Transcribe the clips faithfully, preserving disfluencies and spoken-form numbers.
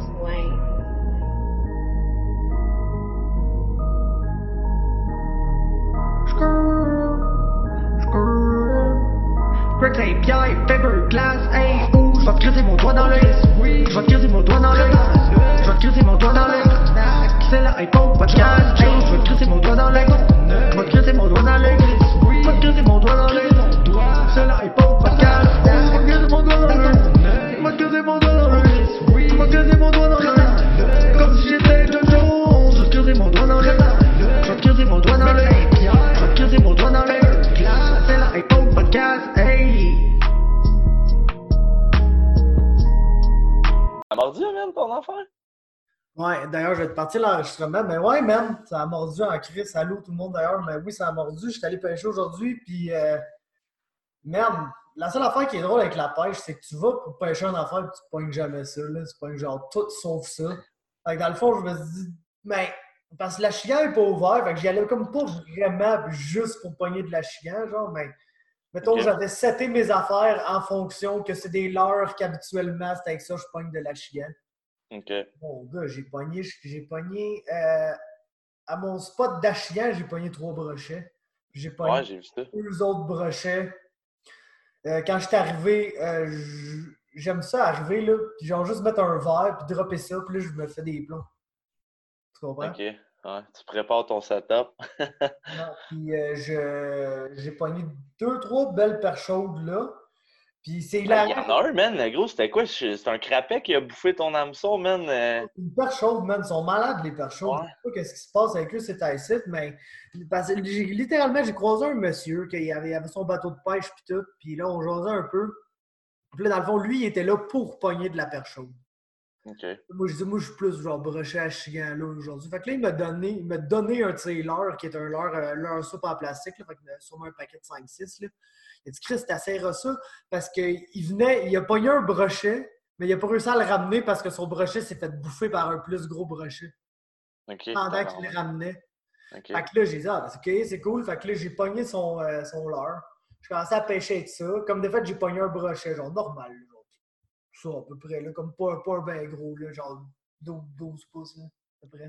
Ouais. Greg Saint-Pierre, Fiberglass, hey, ouh, je vais te crisser mon doigt dans l'œil. Je vais te crisser mon doigt dans l'œil. Je vais te crisser mon doigt dans l'œil. C'est la hypo podcast, hey, je vais te crisser mon doigt dans l'œil. Je vais te crisser mon doigt dans l'œil. Je vais te crisser mon doigt dans l'œil. C'est la hypo podcast, je vais te crisser mon doigt dans l'œil. Je vais te crisser mon doigt dans l'œil. Je vais te crisser mon doigt dans l'œil. Comme si j'étais Jojo, je vais te crisser mon doigt dans l'œil. Je vais te crisser mon doigt dans l'œil. Je vais te crisser mon doigt dans l'œil. C'est la hypo podcast, hey. Ça a mordu, man, ton affaire? Ouais, d'ailleurs, je vais te partir l'enregistrement. Mais ouais, man, ça a mordu en crise. Allô tout le monde d'ailleurs. Mais oui, ça a mordu. Je suis allé pêcher aujourd'hui. Puis, euh, merde, la seule affaire qui est drôle avec la pêche, c'est que tu vas pour pêcher une affaire et tu pognes jamais ça. Là. Tu pognes genre tout sauf ça. Fait que dans le fond, je me suis dit, mais parce que la chigan n'est pas ouverte. Fait que j'y allais comme pas vraiment juste pour pogner de la chigan, genre, mais. Mettons, Okay. J'avais seté mes affaires en fonction que c'est des leurres qu'habituellement, c'est avec ça que je pogne de la chigan. OK. Bon, gars, j'ai pogné, j'ai pogné euh, à mon spot d'achigan, j'ai pogné trois brochets. J'ai pogné Ouais, j'ai vu ça. deux autres brochets. Euh, quand je suis arrivé, euh, j'aime ça arriver, là, puis genre juste mettre un verre, puis dropper ça, puis là, je me fais des plombs. Tu comprends? OK. Ouais, tu prépares ton setup. Non, puis euh, je, j'ai pogné deux, trois belles perches chaudes, là. Puis c'est Il y en hilarant. a un, man. Le gros, c'était quoi? C'est un crapet qui a bouffé ton hameçon, man. euh. Une perche chaude, man. Ils sont malades, les perches chaudes. Ouais. Je sais pas ce qui se passe avec eux, c'est à site, mais parce que j'ai- littéralement, j'ai croisé un monsieur qui avait, il avait son bateau de pêche puis tout, puis là, on jasait un peu. Puis là, dans le fond, lui, il était là pour pogner de la perche chaude. OK. Moi, je dis, moi, je suis plus genre broché à chigan là aujourd'hui. Fait que là, il m'a donné, il m'a donné un de ses leurres qui est un leurre, euh, leurre soupe en plastique, là, fait que euh, sûrement un paquet de cinq six. Là. Il a dit, Chris, t'asserras ça parce qu'il venait, il a pogné un brochet, mais il n'a pas réussi à le ramener parce que son brochet s'est fait bouffer par un plus gros brochet OK. pendant qu'il le ramenait. OK. Fait que là, j'ai dit, ah, ben, c'est OK, c'est cool. Fait que là, j'ai pogné son, euh, son leurre. Je commençais à pêcher avec ça. Comme de fait, j'ai pogné un brochet, genre normal, genre. Ça, à peu près, là, comme pas, pas un bien gros, là, genre douze, douze pouces, là, à peu près.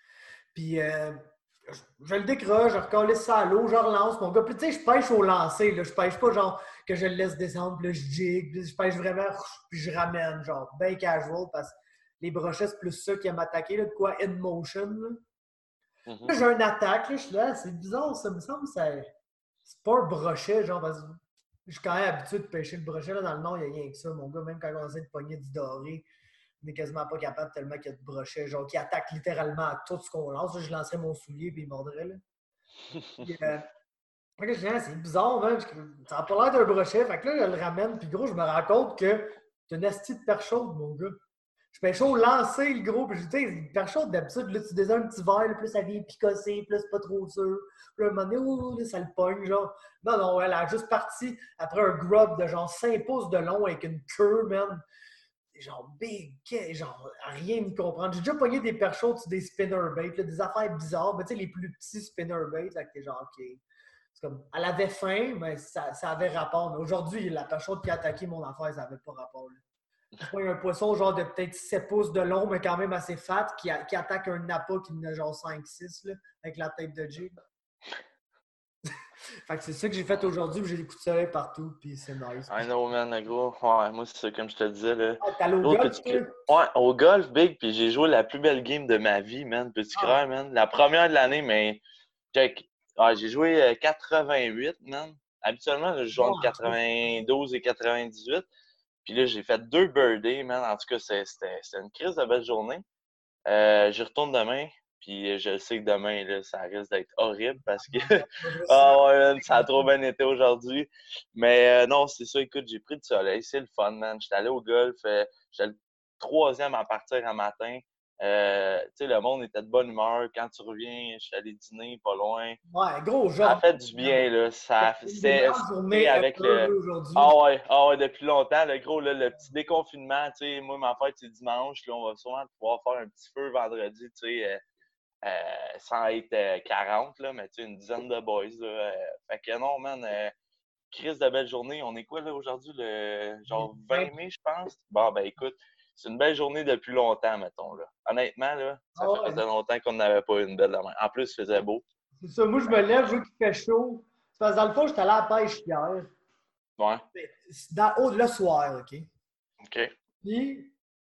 Puis, euh, je, je le décroche, je recolle ça à l'eau, je relance mon gars. Puis, tu sais, je pêche au lancer, là. Je pêche pas, genre, que je le laisse descendre, puis là, je jig, puis je pêche vraiment, puis je ramène, genre, bien casual, parce que les brochets, c'est plus ça qui a m'attaqué, là, de quoi, in motion, là. Mhm. Là, j'ai une attaque, là, je suis là, c'est bizarre, ça me semble, ça, c'est pas un brochet, genre, parce que je suis quand même habitué de pêcher le brochet, là, dans le nord, il n'y a rien que ça, mon gars, même quand on essaie de pogner du doré, on n'est quasiment pas capable tellement qu'il y a de brochets, genre, qui attaquent littéralement à tout ce qu'on lance. Là, je lancerais mon soulier, puis il mordrait, là. Puis, euh, fait que je dis, ah, c'est bizarre, man, ça n'a pas l'air d'un brochet, fait que là, je le ramène, puis gros, je me rends compte que c'est une astie de perche chaude, mon gars. Je pêche au lancer, le gros. Puis, tu sais, une perche chaude, d'habitude, là, tu désires un petit verre, là, plus ça vient picosser, plus c'est pas trop sûr. Puis, là, à un moment donné, ouh, là, ça le pogne, genre. Non, non, elle a juste parti après un grub de genre cinq pouces de long avec une queue, man. Genre big, genre à rien de comprendre. J'ai déjà pogné des perches chaudes sur des spinnerbaits, là, des affaires bizarres, mais tu sais, les plus petits spinnerbaits, là, que t'es genre, OK. C'est comme, elle avait faim, mais ça, ça avait rapport. Mais aujourd'hui, la perche chaude qui a attaqué mon affaire, ça n'avait pas rapport, là. Je vois un poisson genre de peut-être sept pouces de long, mais quand même assez fat, qui, a, qui attaque un napa qui en a genre cinq six, là, avec la tête de jig. Fait que c'est ça que j'ai fait aujourd'hui, puis j'ai des coups de soleil partout, puis c'est nice. I know, man, le gros. Ouais, moi, c'est ça, comme je te disais, là. Ah, t'es allé au Gros, golf, peux-tu toi? cr- Ouais, au golf, big, puis j'ai joué la plus belle game de ma vie, man. Peux-tu Ah. croire, man? La première de l'année, mais check. Ouais, j'ai joué euh, quatre-vingt-huit, man. Habituellement, là, je joue entre Bon, quatre-vingt-douze et quatre-vingt-dix-huit. Puis là, j'ai fait deux birdies, man. En tout cas, c'est- c'était c'était une crise de belle journée. Euh, j'y retourne demain. Puis je sais que demain, là, ça risque d'être horrible parce que ah ouais, man, ça a trop bien été aujourd'hui. Mais euh, non, c'est ça, écoute, j'ai pris du soleil, c'est le fun, man. J'étais allé au golf, euh, j'étais le troisième à partir un matin. Euh, tu sais, le monde était de bonne humeur. Quand tu reviens, je suis allé dîner pas loin. Ouais, gros, Ça a genre. fait du bien, là. Ça a Une des c'est meilleures c'est journées avec ever, là, le. aujourd'hui. Ah ouais, ah ouais, depuis longtemps, le gros, là, le petit déconfinement, tu sais, moi, ma fête, c'est dimanche, là, on va sûrement pouvoir faire un petit feu vendredi, tu sais, euh, euh, sans être euh, quarante, là, mais tu sais, une dizaine de boys, là. Euh, fait que non, man, euh, Chris de belle journée. On est quoi, là, aujourd'hui, le genre vingt mai, je pense? Bon, ben écoute, c'est une belle journée depuis longtemps, mettons, là. Honnêtement, là, ça Ah ouais. faisait longtemps qu'on n'avait pas eu une belle de même. En plus, il faisait beau. C'est ça, moi je me lève, je vois qu'il fait chaud. C'est parce que dans le fond, j'étais allé à la pêche hier. Ouais. C'est dans, oh, le soir, OK? OK. Puis,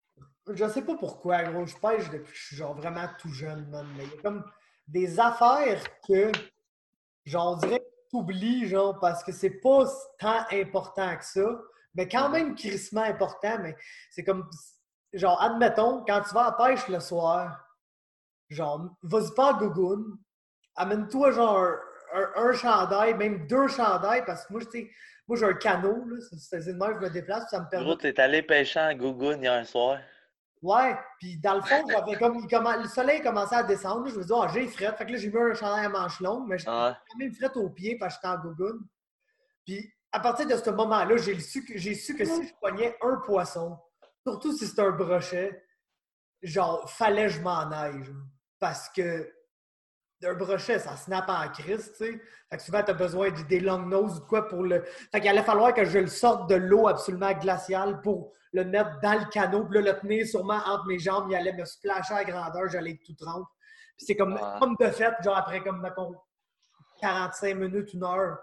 je sais pas pourquoi, gros, je pêche depuis que je suis genre vraiment tout jeune, man. Mais il y a comme des affaires que, genre, on dirait que t'oublies, genre, parce que c'est pas tant important que ça, mais quand même crissement important, mais c'est comme, genre, admettons, quand tu vas à la pêche le soir, genre, vas-y pas à Gougoune, amène-toi, genre, un, un, un chandail, même deux chandails, parce que moi, tu sais, moi, j'ai un canot, là, c'est c'est de même que je me déplace, puis ça me permet... Gros, t'es allé pêcher en Gougoune hier soir. Ouais, puis dans le fond, j'avais comme, il commen- le soleil commençait à descendre. Je me disais, ah, j'ai fret. Fait que là, j'ai mis un chandail à manches longues, mais j'étais Ouais. quand même fret aux pieds parce que j'étais en gougoune. Puis à partir de ce moment-là, j'ai su, que- j'ai su que si je pognais un poisson, surtout si c'était un brochet, genre, fallait que je m'en aille. genre. Parce que un brochet, ça snap en crise, tu sais. Fait que souvent, t'as besoin de- des long noses ou de quoi pour le. Fait qu'il allait falloir que je le sorte de l'eau absolument glaciale pour le mettre dans le canot, puis là, le tenir sûrement entre mes jambes, il allait me splasher à grandeur, j'allais être tout trempe. Puis c'est comme, Ouais. comme de fait, genre après comme, mettons, quarante-cinq minutes, une heure,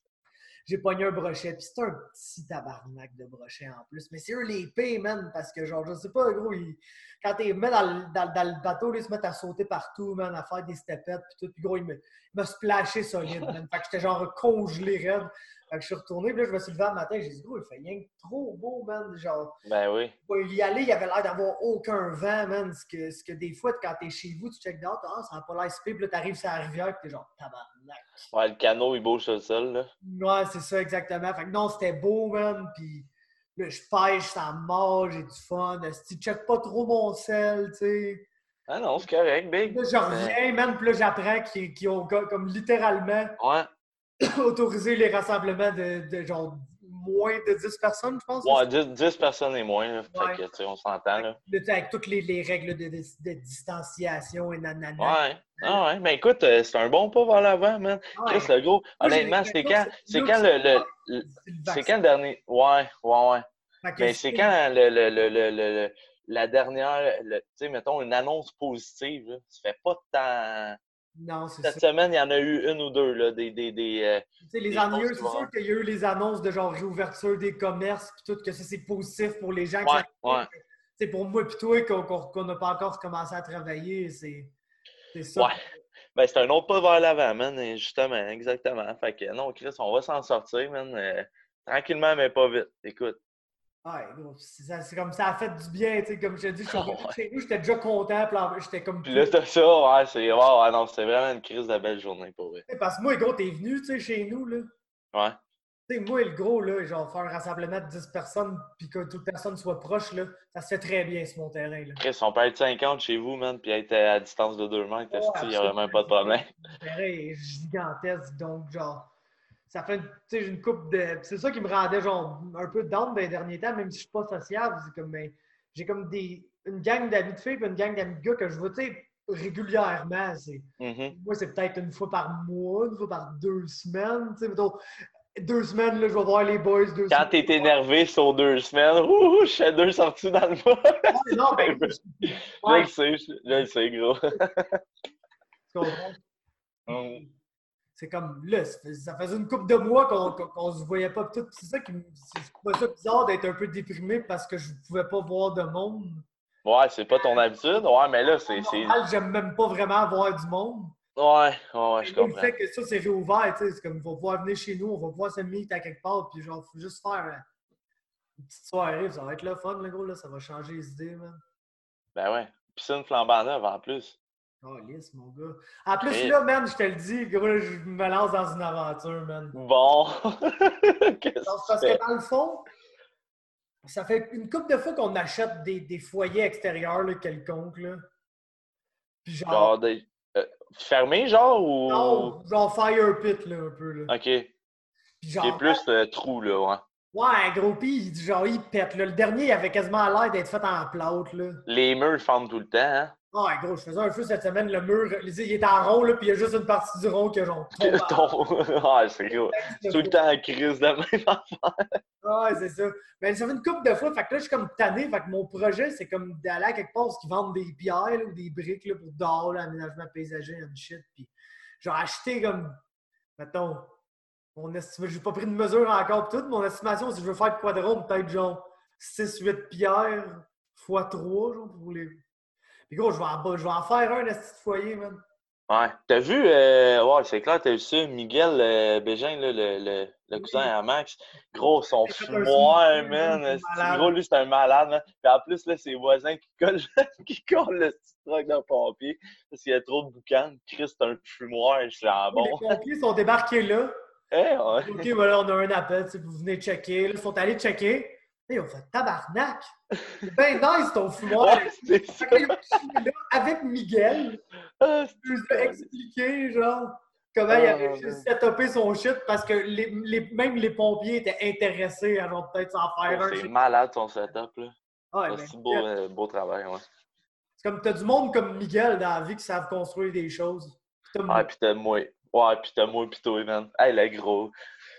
j'ai pogné un brochet. Puis c'est un petit tabarnak de brochet en plus. Mais c'est eux les pires, man, parce que genre, je sais pas, gros, ils... quand t'es mis dans le, dans, dans le bateau, là, ils se mettent à sauter partout, man, à faire des stepettes, puis tout. Puis gros, ils me, ils m'ont splashé solide, man. Fait que j'étais genre congelé, raide. Fait que je suis retourné, puis là, je me suis levé le matin, j'ai dit, gros, il fait rien que trop beau, man. Genre, Ben oui. pour y aller, il avait l'air d'avoir aucun vent, man. Ce que, ce que des fois, quand t'es chez vous, tu checkes dehors, ah, ça n'a pas l'air si pire, puis là, t'arrives sur la rivière, puis t'es genre, tabarnak. Ouais, le canot, il bouge sur le sol, là. Ouais, c'est ça, exactement. Fait que non, c'était beau, man. Puis là, je pêche, ça mord, j'ai du fun. Si tu checkes pas trop mon sel, tu sais. Ah non, c'est correct, Big. Là, je reviens, man, puis là, j'apprends qu'ils qu'ils ont co- comme littéralement Ouais. autorisé les rassemblements de, de genre moins de dix personnes, je pense. Ouais, dix, dix personnes et moins, là. Ouais. Fait que, tu sais, on s'entend, là. Là, tu sais, avec toutes les, les règles de, de, de distanciation et nanana. Ouais. Ah ouais. Mais écoute, euh, c'est un bon pas vers l'avant, man. Ouais. Chris, le gros, Moi, j'ai honnêtement, c'est l'impression quand, que c'est là, quand le, le, le- c'est le c'est vaccin. quand le dernier, ouais, ouais, ouais. Fait que Mais c'est quand le, le, le, le, le, le- la dernière, le- tu sais, mettons, une annonce positive, là. Ça fait pas de temps. Non, c'est Cette ça. semaine, il y en a eu une ou deux, là, des, des, des, euh, Tu sais, les des ennuyeux, choses c'est qui vont- sûr qu'il y a eu les annonces de genre réouverture des commerces puis tout, que ça c'est positif pour les gens. que Ouais, ça- ouais. C'est pour moi et toi qu'on qu'on- qu'on n'a pas encore commencé à travailler, c'est c'est ça. Ouais. Ben, c'est un autre pas vers l'avant, man, et justement, exactement. Fait que non, Chris, on va s'en sortir, man. euh, tranquillement, mais pas vite. Écoute. Ouais, gros, c'est ça- c'est comme ça a fait du bien, tu sais, comme je te dis, je suis revenu Ouais. chez nous, j'étais déjà content, puis en- j'étais comme Puis là, t'as ça, ouais, c'est. Ouais, ouais, non, c'était vraiment une crise de belle journée pour vrai. Parce que moi, gros, t'es venu, tu sais, chez nous, là. Ouais. Tu sais, moi, le gros, là, genre, faire un rassemblement de dix personnes, puis que toute personne soit proche, là, ça se fait très bien sur mon terrain, là. Chris, on peut être cinquante chez vous, man, puis être à distance de deux mètres, Ouais, il n'y aurait même pas de problème. Mon terrain est gigantesque, donc, genre, ça fait, tu sais, j'ai une coupe de. C'est ça qui me rendait, genre, un peu down dans les derniers temps, même si je suis pas sociable. C'est comme, ben, j'ai comme des, une gang d'amis de filles et une gang d'amis de gars que je vois, tu sais, régulièrement. C'est, Mhm. moi, c'est peut-être une fois par mois, une fois par deux semaines, tu sais, mettons, deux semaines, là, je vais voir les boys, deux Quand semaines. t'es énervé sur deux semaines, ouh, je fais deux sorties dans le mois. Ouais, non, ben, Je ouais, le sais, je je le sais, gros. tu comprends? Mm. C'est comme là, ça fais- ça faisait une couple de mois qu'on qu'on, qu'on se voyait pas tout. C'est ça qui me. c'est- Je trouvais ça bizarre d'être un peu déprimé parce que je pouvais pas voir de monde. Ouais, c'est pas ton habitude. Ouais, mais là, c'est. c'est- Normal, j'aime même pas vraiment voir du monde. Ouais, ouais, ouais, je Et le comprends. fait que ça, c'est réouvert, tu sais, c'est comme, on va pouvoir venir chez nous, on va pouvoir se meet à quelque part, puis genre, faut juste faire euh, une petite soirée, puis ça va être le fun, le gros, là, ça va changer les idées, man. Ben ouais. Piscine flambant neuve en plus. Oh, lisse, mon gars. En plus, Et- là, man, je te le dis, gros, là, je me lance dans une aventure, man. Bon. Qu'est-ce Donc, que parce tu fais? que dans le fond, ça fait une couple de fois qu'on achète des, des foyers extérieurs, là, quelconques, là. Puis genre, Genre, des... euh, fermé, genre, ou. non, genre fire pit, là, un peu, là. Ok. Puis Qui genre, est plus euh, trou, là, ouais. ouais, gros, pis genre, il pète, là. Le dernier, il avait quasiment l'air d'être fait en plâtre, là. Les murs forment tout le temps, hein? Ouais, gros, je faisais un feu cette semaine, le mur, il était en rond, là, puis il y a juste une partie du rond que genre tombe en- Ton... ah, c'est gros. C'est tout le temps en crise de même affaire. Ouais, c'est ça. Mais ça fait une couple de fois, fait que là, je suis comme tanné, fait que mon projet, c'est comme d'aller à quelque part où ils vendent des pierres là, ou des briques là, pour dehors, là, aménagement paysager, and shit, puis genre acheter comme, mettons, mon estimation, j'ai pas pris de mesure encore pis tout, mon estimation, si je veux faire de quadrone, peut-être genre six huit pierres fois trois, genre, pour les... Puis gros, je vais en, je vais en faire un esti de foyer, man. Ouais. T'as vu, euh... ouais, c'est clair, t'as vu ça, Miguel euh, Bégin, là, le, le, le cousin à Max. Gros, son J'ai fait un fumoir, smoothie, man. c'est esti. malade. Gros, lui, c'est un malade, man. Puis en plus, là, ses voisins qui collent, qui collent le petit truc de pompier parce qu'il y a trop de boucan. Chris, c'est un fumoir, je suis en Les bon. pompiers sont débarqués là. Eh, ouais. OK, voilà, on a un appel, tu sais, vous venez checker. Là, ils sont allés checker. Et ils ont fait tabarnak. C'est bien nice ton fumoir. Ouais, c'est ça. Fait que là, ils sont là avec Miguel. Ah, Je lui ai expliqué, genre, comment Ah, il avait man. juste setupé son shit parce que les, les- même les pompiers étaient intéressés à genre peut-être s'en faire un. c'est chez- malade ton setup, là. Ouais, Ah, ben, c'est beau, euh, beau travail, ouais. c'est comme t'as du monde comme Miguel dans la vie qui savent construire des choses. Puis t'as Ouais, pis t'as moi. Ouais, pis t'as moi pis toi, man. Hey, le gros.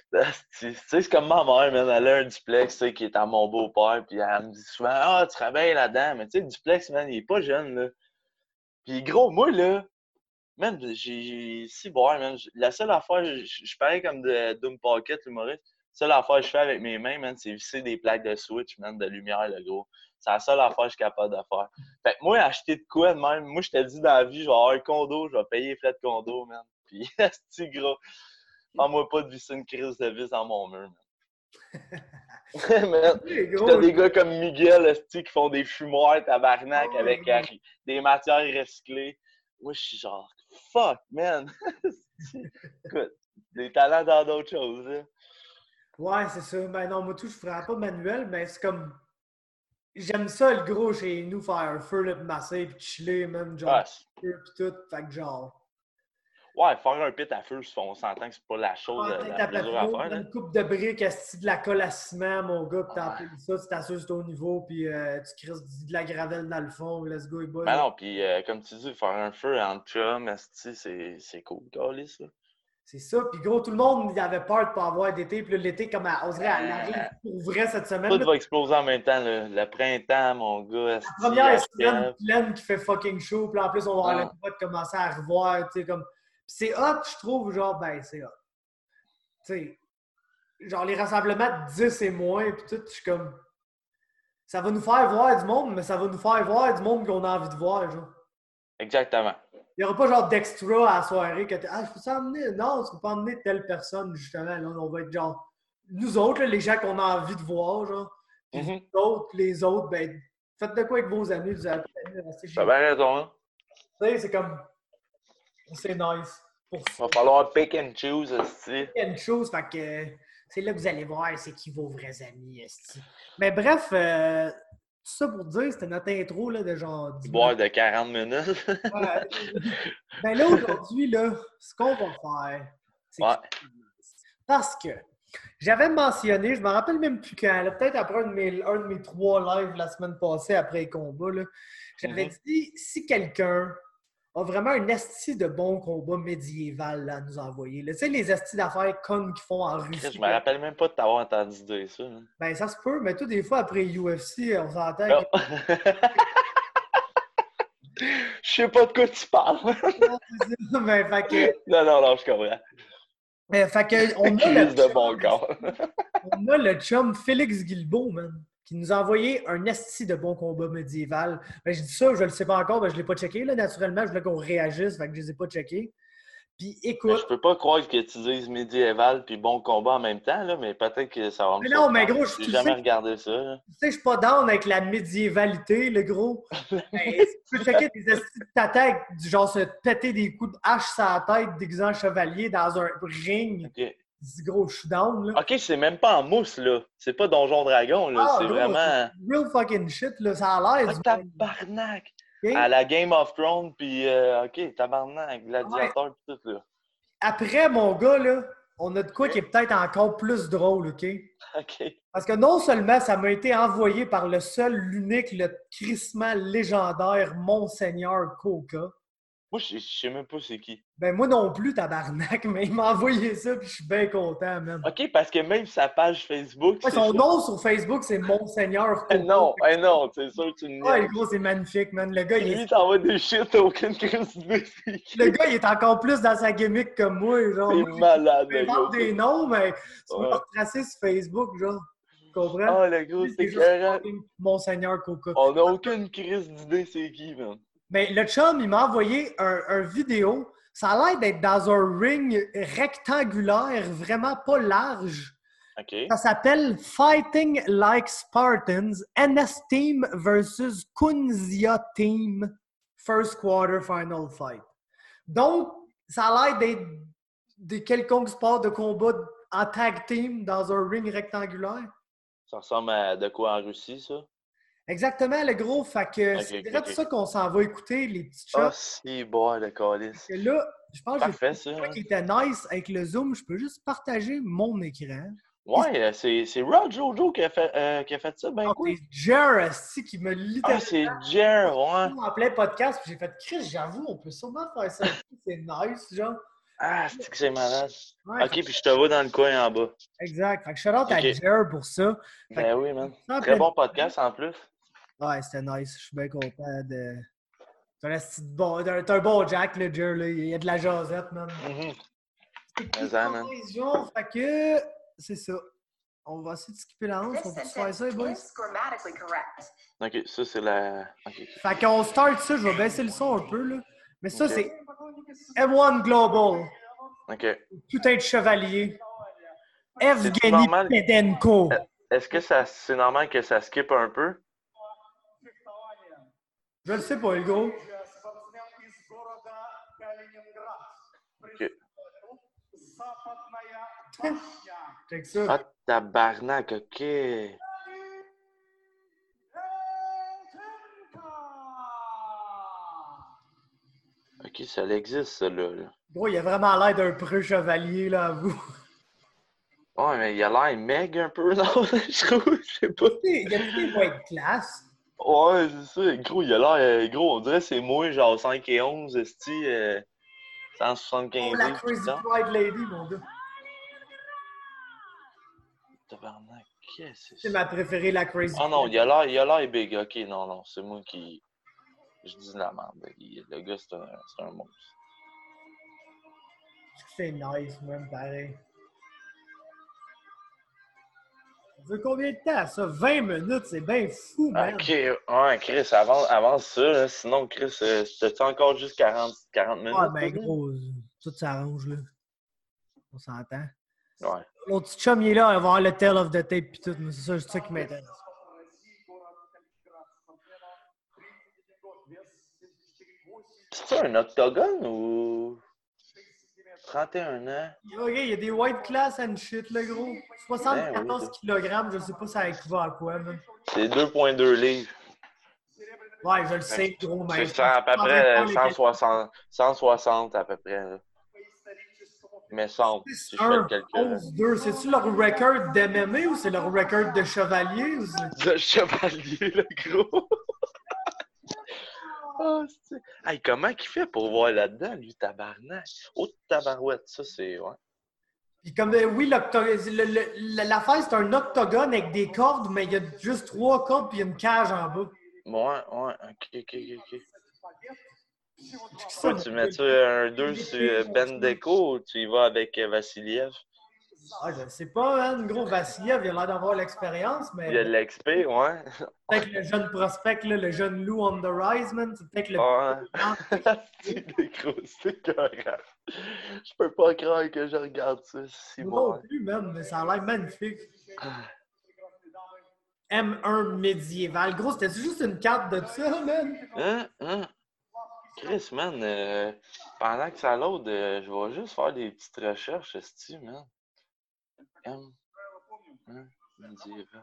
Tu sais, c'est comme ma mère, man. Elle a un duplex, tu sais, qui est à mon beau-père. Puis elle me dit souvent, ah, tu travailles là-dedans. Mais tu sais, le duplex, man, il est pas jeune, là. Puis gros, moi, là, man, j'ai. Si, bon, man. j- La seule affaire, je je parais comme de Doom Pocket, l'humoriste. La seule affaire que je fais avec mes mains, man, c'est visser des plaques de switch, man, de lumière, le gros. C'est la seule affaire que je suis capable de faire. Fait que moi, acheter de quoi de même? Moi, je te dis dans la vie, je vais avoir un condo, je vais payer les frais de condo, man. Puis, c'est gros. Prends-moi pas de visser une crise de vis dans mon mur, man. Man. Hey, Puis gros, t'as des gars comme Miguel, esti, qui font des fumoirs tabarnak Oh, avec ouais. euh, des matières recyclées. Moi, je suis genre, fuck, man. Écoute, des talents dans d'autres choses, là. Ouais, c'est ça. Ben non, moi tout, je ferais pas manuel, mais c'est comme. J'aime ça le gros chez nous, faire un feu, là, puis masser, puis chiller, même, genre, Ah, c'est- feu, puis tout. Fait que genre. ouais, faire un pit à feu, on s'entend que c'est pas la chose Ah, euh, tête la à plus dure à papillon, faire, là. une coupe de briques, esti, de la colle à ciment, mon gars, puis t'en Ouais. payes ça, tu t'assures c'est au niveau, puis euh, tu crisses de la gravelle dans le fond, let's go, les boys. Ben non, pis euh, comme tu dis, faire un feu en chum, esti, c'est c'est cool, câlisse, là. C'est ça, puis gros, tout le monde il avait peur de pas avoir d'été, puis là, l'été, comme elle, on dirait, elle Euh, arrive pour vrai cette semaine. Tout là. va exploser en même temps, là. Le printemps, mon gars, esti, La première H P semaine F. pleine qui fait fucking chaud, puis en plus, on va avoir Ah. le droit de commencer à revoir, tu sais, comme. Puis c'est hot, je trouve, genre, ben, c'est hot. Tu sais, genre, les rassemblements de dix et moins, puis tout, je suis comme. Ça va nous faire voir du monde, mais ça va nous faire voir du monde qu'on a envie de voir, genre. Exactement. Il n'y aura pas genre d'extra à la soirée que t'es, ah, je peux t'emmener? Non, tu peux pas emmener telle personne, justement. Là, on va être genre. Nous autres, là, les gens qu'on a envie de voir, genre. Puis Mhm. les autres, les autres, ben, faites de quoi avec vos amis, vous allez pas rester chez T'as vous. bien raison, hein? Tu sais, c'est comme. C'est nice. Pour ça. Va falloir pick and choose, esti. Il y a une chose, fait que c'est là que vous allez voir c'est qui vos vrais amis. esti. Mais bref, euh, tout ça pour dire, c'était notre intro là, de genre dix Boire de quarante minutes. Ouais. Ben là, aujourd'hui, là, ce qu'on va faire, c'est Ouais. que- parce que j'avais mentionné, je me rappelle même plus quand, là, peut-être après un de, mes, un de mes trois lives la semaine passée, après les combats, là, j'avais Mhm. dit si quelqu'un a vraiment un esti de bon combat médiéval là, à nous envoyer. là. Tu sais, les estis d'affaires connes qu'ils font en Russie. Je me rappelle même pas de t'avoir entendu dire ça. hein. Ben, ça se peut, mais tout des fois, après U F C, on s'entend Non. Je sais pas de quoi tu parles. que... ben, fait que... non, non, non, je comprends. ben, fait que on, a Crise le de bon corps. on a le chum Félix Guilbeault, man, qui nous a envoyé un esti de bon combat médiéval. Ben, je dis ça, je le sais pas encore, ben, je l'ai pas checké, là, naturellement, je voulais qu'on réagisse, fait que je les ai pas checkés. Puis Mais écoute... je peux pas croire que tu dises médiéval puis bon combat en même temps, là, mais peut-être que ça va me Mais non, mais surprendre. gros, je- J'ai tu jamais sais- regardé ça. là. Tu sais, je suis pas down avec la médiévalité, le gros. Mais tu peux checker des estis de tata avec du genre se péter des coups de hache sur la tête déguisé en chevalier dans un ring. Ok, Dis gros, je suis down, là. Ok, c'est même pas en mousse, là. C'est pas Donjon Dragon, là. Ah, c'est gros, vraiment. c'est real fucking shit, là. Ça a l'air Ah, du tabarnak! ok? À la Game of Thrones, puis euh, ok, tabarnak, gladiateur, pis tout, là. Après, mon gars, là, on a de quoi qui est peut-être encore plus drôle, OK? OK. Parce que non seulement ça m'a été envoyé par le seul, l'unique, le crissement légendaire Monseigneur Coca. Moi, je je sais même pas c'est qui. Ben moi non plus, tabarnak, mais il m'a envoyé ça puis je suis bien content, man. OK, parce que même sa page Facebook, Ouais, c'est son ça. nom sur Facebook, c'est Monseigneur Eh Coca. non, eh non, c'est sûr que tu me Ouais, niaises. gros, c'est magnifique, man. Le gars, il Lui, est... t'envoies des shit, t'as aucune crise d'idée c'est qui. le gars, il est encore plus dans sa gimmick comme moi. Genre, C'est moi, malade, le j'invente gars. des noms, mais tu peux Ouais. me retracer sur Facebook, genre. Tu comprends? Ah, le gros, Lui, c'est c'est juste carré. fucking Monseigneur Coca. On n'a aucune crise d'idée c'est qui, man. Mais le chum, il m'a envoyé un, un vidéo. Ça a l'air d'être dans un ring rectangulaire, vraiment pas large. OK. Ça s'appelle Fighting Like Spartans, N S Team versus Kunzia Team, First Quarter Final Fight. Donc, ça a l'air d'être des quelconques sports de combat en tag team dans un ring rectangulaire. Ça ressemble à de quoi en Russie, ça? Exactement, le gros. Fait que Ok, c'est ok, direct ok. ça qu'on s'en va écouter, les petits chats. Ah, si, boire le calice. Et là, je pense que Parfait, j'ai ça. trouvé hein. qui était nice avec le zoom. Je peux juste partager mon écran. Ouais, euh, c'est c'est Rod Jojo qui a fait, euh, qui a fait ça, ben Ah, quoi? c'est Jer asti, qui me Ah, littéralement c'est Jer, ouais. en plein podcast. Puis j'ai fait Chris, j'avoue, on peut sûrement faire ça. C'est nice, genre. Ah, c'est que c'est malade. Ouais, Ok, puis je te vois dans le coin en bas. exact. Fait que shout out à Ok. Jer pour ça. Fait Ben que- oui, man. ça, Très plein- bon podcast en plus. Ouais, c'était nice. Je suis bien content de. T'as un asti de bon, t'as un- t'as un bon Jack, le Jer, là. Il y a de la jasette, man. Mhm. C'est Mais plus ça, man. nice, genre. Fait que c'est ça. On va essayer de skipper la honte. On This peut se faire sentence ça, les boys? is grammatically correct. Ok, ça c'est la. Ok. Fait qu'on start ça. Je vais baisser le son un peu, là. Mais ça, Ok. c'est M un Global. Ok. Putain de chevalier. C'est Evgeny normal. Pedenko. Est-ce que ça c'est normal que ça skip un peu? Je le sais pas, le gros. Ok. Check ça. Ah, tabarnak, ok. Ok, ça existe, ça, là. là. Gros, il a vraiment l'air d'un preux chevalier, là, à vous. Ouais, mais il a l'air meg un peu, non? Je trouve, je sais pas. Il y a des white class. Ouais, c'est ça. Gros, il a l'air. euh, Gros, on dirait que c'est moi, genre cinq et onze, esti, euh, cent soixante-quinze Oh, la livres, Crazy putain. Pride Lady, mon gars. Tabarnak, qu'est-ce que C'est c'est? ma préférée, la Crazy Ah non, Pride. il a l'air, il a l'air big. Ok, non, non, c'est moi qui. Je dis de la merde. Il- Le gars, c'est un, c'est un monstre. C'est nice, même, pareil. Ça fait combien de temps, ça? vingt minutes, c'est bien fou, man. Ok, ouais, Chris, avance, avance ça, là. Sinon, Chris, euh, t'as-tu encore juste quarante, quarante minutes? Ah, ben, toi, gros, tout s'arrange, là. On s'entend. là? Ouais. L'autre petit chum, il est là, il va avoir le tail of the tape pis tout, mais c'est ça, c'est ça qui m'intéresse. C'est un octogone ou. trente et un ans? Ok, il y a des white class and shit, là, gros. soixante-quatorze Ben kilogrammes, je sais pas ça équivaut à quoi, man. C'est deux virgule deux livres. Ouais, je le sais, gros, mais... C'est ça, à peu près cent soixante, cent soixante à peu près. Là. Mais semble, si je fais le calcul. onze deux, c'est-tu leur record d'M M A ou c'est leur record de chevalier? Ou c'est- Le chevalier, le gros. Oh, c'est... Hey, comment qu'il fait pour voir là-dedans, lui, tabarnak? Oh, tabarouette, ça, c'est... Ouais. Puis comme, euh, oui, l'octo- le- le- le- l'affaire, c'est un octogone avec des cordes, mais il y a juste trois cordes puis une cage en bas. Ouais, ouais, ok, ok, ok, ok. Ça, Toi, tu mets-tu un deux sur euh, Ben Deco ou tu y vas avec euh, Vassiliev? Ah, je sais pas, man. Gros, Vassiliev, il a l'air d'avoir l'expérience, Il y a mais de l'X P, ouais. peut-être le jeune prospect, là, le jeune loup on the rise, man, c'est peut-être le... Ouais. C'est des gros, c'est correct. Je peux pas croire que je regarde ça, si Moi bon. non plus, man, mais ça a l'air magnifique. M un médiéval. Gros, c'était juste une carte de ça, man? Hein? Hein? Chris, man, euh, pendant que ça load, euh, je vais juste faire des petites recherches, esti, man. M. Hein? Médiéval.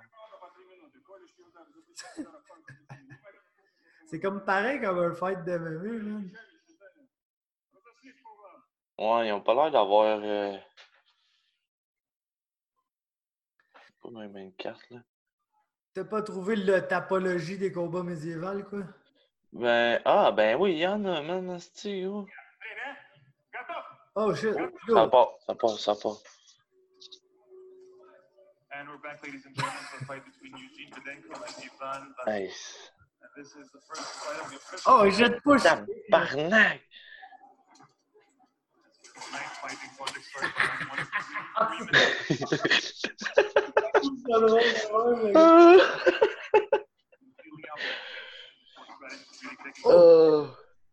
C'est comme pareil comme un fight de M M A, man. Ouais, ils ont pas l'air d'avoir. Euh... pas même une carte, là. T'as pas trouvé le topologie des combats médiévaux, quoi? Ben, ah, ben oui, il y en a, man, asti, gros. Oh shit, Ça go! part, ça part, ça part. And we're back, ladies and gentlemen, for a fight between Eugene Bedenko and Ivan Van. Nice. And this is the first fight of the official Oh, je te push! Tabarnak! night fighting project started by one minutes. Ça drôle, ça drôle, mais- Ah! Feeling out. Ready to really take it. Oh.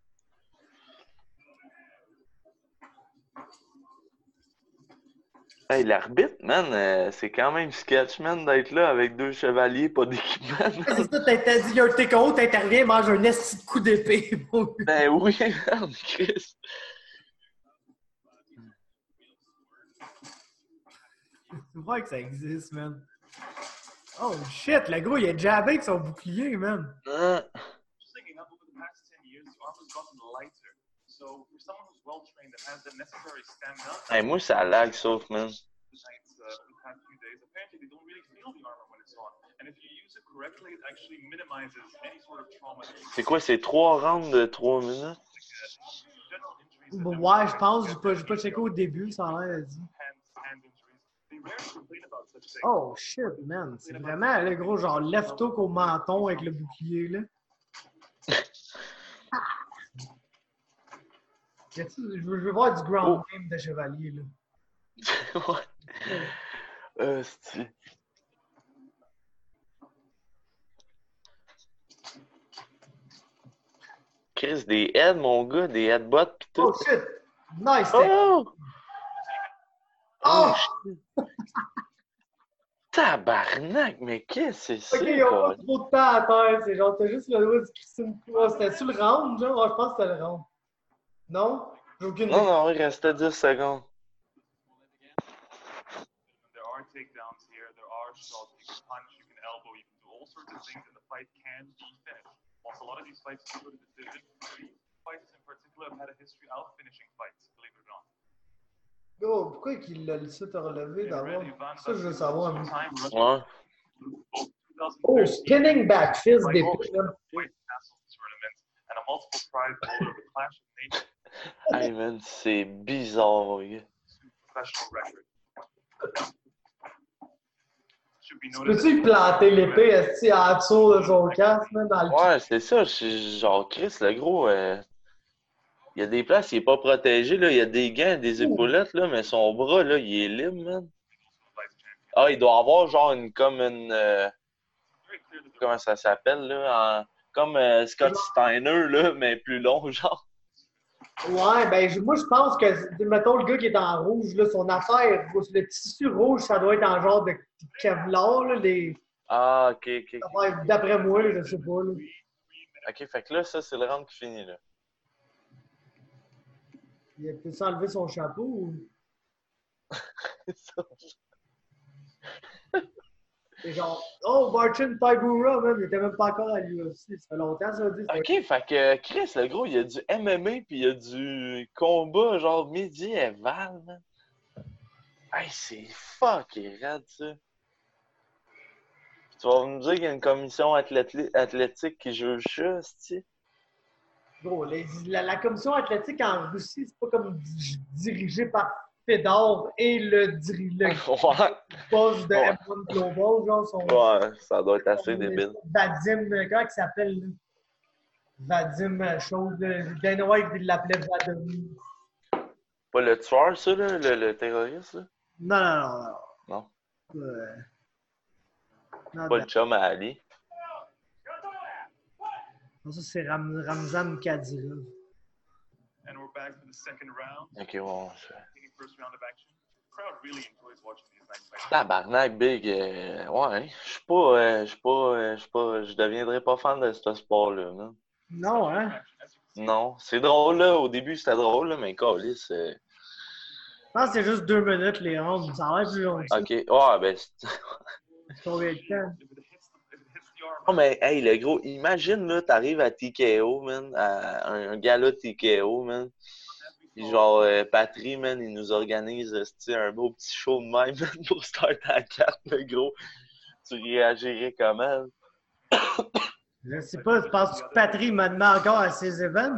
Hey, l'arbitre, man, euh, c'est quand même sketch, man, d'être là avec deux chevaliers, pas d'équipement. man. C'est ça, t'as dit, il y a un T K O, t'interviens, mange un esti de coup d'épée. mon gars. Ben oui, man, Chris. C'est vrai que ça existe, man. Oh shit, le gros, il a jabé avec son bouclier, man. Ah. Just thinking up over the past ten years, the armor's gotten lighter. So for someone who's well trained and has the necessary stamina, Hey, moi, ça lag, sauf, man. besides uh, the past few days, apparently they don't really feel the armor when it's on. And if you use it correctly, it actually minimizes any sort of trauma. C'est quoi, c'est trois rounds de trois minutes? General injuries that Ouais, je pense, j'ai pas, j'ai pas checké au début, ça a l'air dit. hand, hand injuries, they rarely complain about such things. Oh shit, man. C'est vraiment, le gros, genre left hook au menton avec le bouclier, là. Y a-tu- Je veux, je veux voir du ground Oh. game de chevalier, là. Ouais. Euh, c'est... Chris, des heads, mon gars, des headbutts pis tout. Oh shit! Nice! tech. Oh! Oh! shit! Tabarnak, mais qu'est-ce que c'est Ok, ça, ils ont pas quoi? trop de temps à terre, c'est genre, t'as juste le droit de crisser une croix. C'était-tu le round, genre? Ouais, je pense que c'était le round. Non? J'ai aucune Non, non, il restait dix secondes. There are takedowns here, there are shots, you can punch, you can elbow, you can do all sorts of things, and the fight can be finished. Whilst a lot of these fights go to decision, these fights in particular have had a history of finishing fights, believe it or not. Gros, pourquoi qu'il l'a laissé te relever And d'abord? Red Ivan Ça, je veux savoir. moi. time Ouais. Oh, spinning back fist Like, d'épée, là. White Castle tournament and a multiple prize holder of the Clash of Nations Hey, man, c'est bizarre, mon gars. professional record. Should be Tu noted peux-tu planter l'épée, esti, en dessous de son casque, man, dans le Ouais, c'est ça. je suis Genre, Chris, le gros, euh, il y a des places, il est pas protégé, là. Il y a des gants, des épaulettes, là, mais son bras, là, il est libre, man. Ah, il doit avoir, genre, une, comme une... euh, very clear that the comment ça s'appelle, là? en- Comme euh, Scott Steiner, là, mais plus long, genre. Ouais, ben, je- moi, je pense que, mettons, le gars qui est en rouge, là, son affaire, le tissu rouge, ça doit être en genre de Kevlar, là, les... Ah, ok, ok. ok. Ouais, d'après moi, là, je sais pas, là. Ok, fait que là, ça, c'est le round qui finit, là. Il a peut-être enlevé son chapeau ou... C'est genre, oh, Martin Tybura, même, il était même pas encore à l'U F C. Ça fait longtemps, ça, dit. Ok, fait que Chris, le gros, il y a du M M A puis il y a du combat, genre médiéval, man. Hey, c'est fucking rad, ça. Puis tu vas me dire qu'il y a une commission athléti- athlétique qui juge ça, c'ti? Gros, les- la, la commission athlétique en Russie, c'est pas comme di- dirigé par Fedor et le, diri- le Ouais, boss de Ouais. M un Global, genre, son... ouais, ça doit être assez débile. Vadim, comment il s'appelle, là? Vadim, euh, chose, là. Dana White, il l'appelait Vadim. Pas le tueur, ça, là, le, le terroriste, là? Non, non, non, non. Non. Euh... Non, Pas non. le chum à Ali. Non, ça, c'est Ram Ramzan Kadyrov. and we're back for the second round. Ok, ouais, ça. Taking first round of action. Crowd really enjoys watching these night fights. Tabarnak, Big. euh, ouais, je suis pas, euh, je suis pas, euh, je suis pas, je deviendrai pas fan de ce sport-là, man. Non, hein? As you can see, Non, c'est drôle, là. Au début, c'était drôle, là, mais câlisse, euh, Je pense que c'est juste deux minutes, les rounds. Ça a l'air plus long que ça. ok, ouais, ben, c'est- Combien de temps? if it hits the, if it hits the arm, non, mais, hey, le gros, imagine, là, t'arrives à T K O, man, à un, un gala T K O, man, Puis genre, euh, Patry, man, il nous organise esti, un beau petit show de même man, pour starter la carte, le gros. Tu réagirais comment? Je sais pas, penses-tu que Patrick m'a demandé encore à ses événements?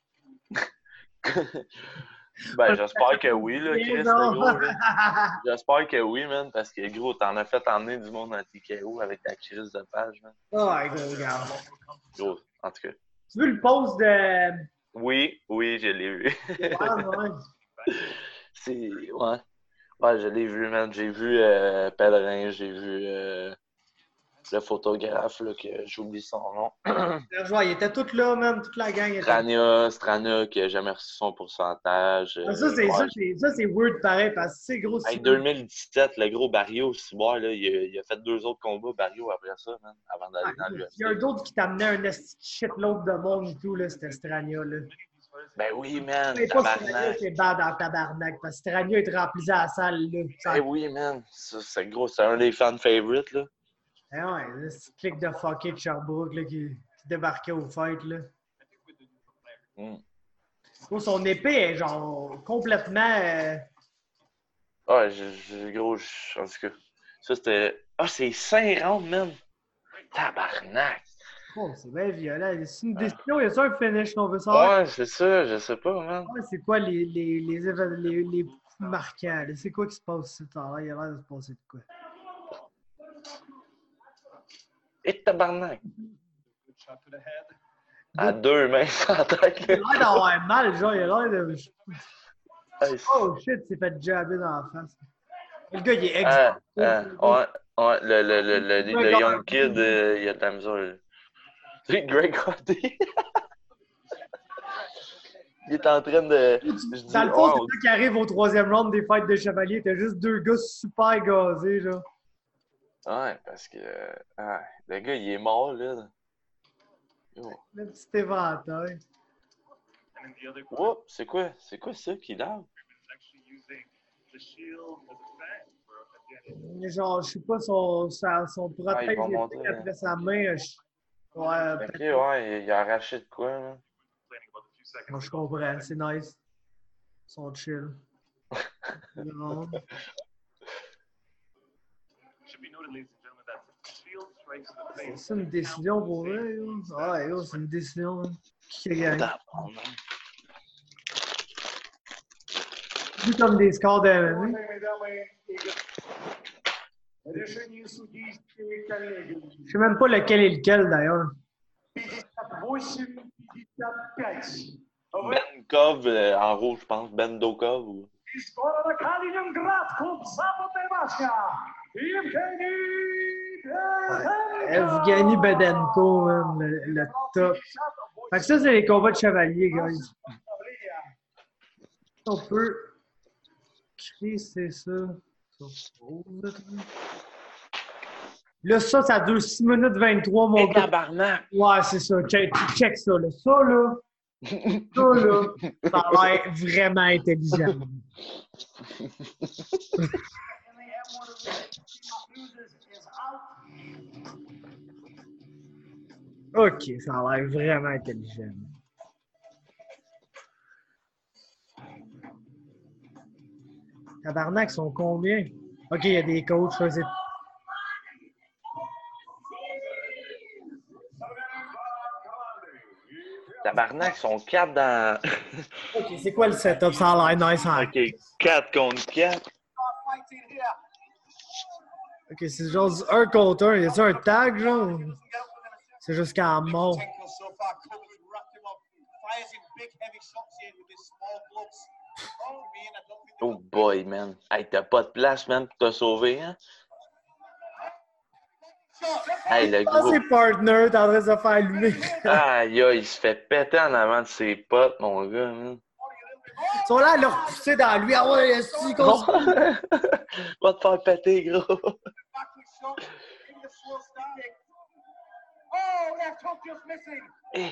Ben, j'espère que oui, là, Chris, le Non. gros. Là. J'espère que oui, man, parce que, gros, t'en as fait emmener du monde en T K O avec ta crise de page, man. Oh, gros, regarde. Gros, en tout cas. Tu veux le post de. Oui, oui, je l'ai vu. Ah, ouais. C'est. Ouais. Ouais, je l'ai vu, man. J'ai vu euh, Pèlerin, j'ai vu euh, le photographe, là, que j'oublie son nom. Je vois, il était tout là, même, toute la gang. Était... Strania, Strana, qui a jamais reçu son pourcentage. Ah, ça, c'est, ouais. ça, c'est, ça, c'est weird pareil, parce que c'est gros. Hey, deux mille dix-sept, le gros Barrio, Ciboire, là, il, a, il a fait deux autres combats, Barrio, après ça, man, avant d'aller Ah, dans l'U F C. il y a un autre qui t'amenait un esti shitload de monde et tout, là, c'était Strania, là. Ben oui, man, C'est pas Strania, tabarnak. c'est bad en tabarnak, parce que Strania, il te remplissait la salle, là. Ben oui, man, ça, c'est gros, c'est un des fan favorites, là. Eh ouais, là, c'est le clic de fucké de Sherbrooke, là, qui, qui débarquait au fight, là. Mm. Gros, son épée est genre complètement. Euh... Ouais, je, je, gros, je, en tout cas, ça c'était. Ah, c'est cinq rounds, man! Tabarnak! Oh, c'est bien violent. C'est une décision, il y a ça un finish qu'on veut savoir? Ouais, c'est ça, je sais pas, man. Ouais, c'est quoi les, les, les, les, les, les coups marquants? Là? C'est quoi qui se passe ici? Il a l'air de se passer de quoi? Et tabarnak! À deux mains sans tête, Il a là. l'air d'avoir mal, genre, il a l'air de. Hey, Oh shit, il s'est fait jabber dans la face. Le gars, il est ex. ah, ah, ouais, ouais, le, le, le, le, le, le Young Kid, euh, il a de la misère. là. C'est Greg Hardy. Il est en train de. Je dis, Dans le fond, ouais, c'est on- ça qui arrive au troisième round des fêtes de chevalier. T'as juste deux gars super gazés, genre. ouais, parce que. euh, ah, le gars, il est mort, là. Yo. Le petit éventail. And in the other Oh, c'est quoi? C'est quoi ça qui lave? actually using the shield as a fan for at the end. Genre, je sais pas, son, sa- son Ah, il protège va monter, épée hein. après sa main. euh, je- Ouais, Ok, peut-être. ouais, il, il a arraché de quoi, là? Complaining about the few seconds. Moi, je comprends, c'est nice. Ils sont chill. Non. Should be noted, ladies and gentlemen, that shield strikes to the face. C'est une décision pour vrai, yo. Ouais, yo, c'est une décision. Hein. Qui a gagné? Tabarnak. Vu comme des scores de M M A. Je sais même pas lequel est lequel, d'ailleurs. Ben Kov, euh, en rouge, je pense. Ben Dokov. Ou... Evgeny Bedenko, man, le, le top. Fait que ça, c'est les combats de chevalier, guys. On peut créer, c'est ça. Là, ça, ça dure six minutes vingt-trois, mon Et gars. tabarnak! Ouais, c'est ça. Check, check ça, là. Ça, là. Ça, là. Ça a l'air vraiment intelligent. OK, ça a l'air vraiment intelligent. Tabarnak, ils sont combien? OK, il y a des coachs. Ça, c'est... Tabarnak, ils sont quatre dans. OK, c'est quoi le setup? Ça a l'air nice. Hein? Ok, quatre contre quatre. OK, c'est genre du un contre un. Y a-tu un tag, genre? C'est jusqu'à mort. Oh boy, man. Hey, t'as pas de place, man, pour te sauver, hein? Hey, le Ah, gros. c'est partner, t'es en train de se faire allumer. Aïe, aïe, il se fait péter en avant de ses potes, mon gars, man. Ils sont là à le repousser dans lui. Ah ouais, est-ce qu'on Bon. Va te faire péter, gros. Eh,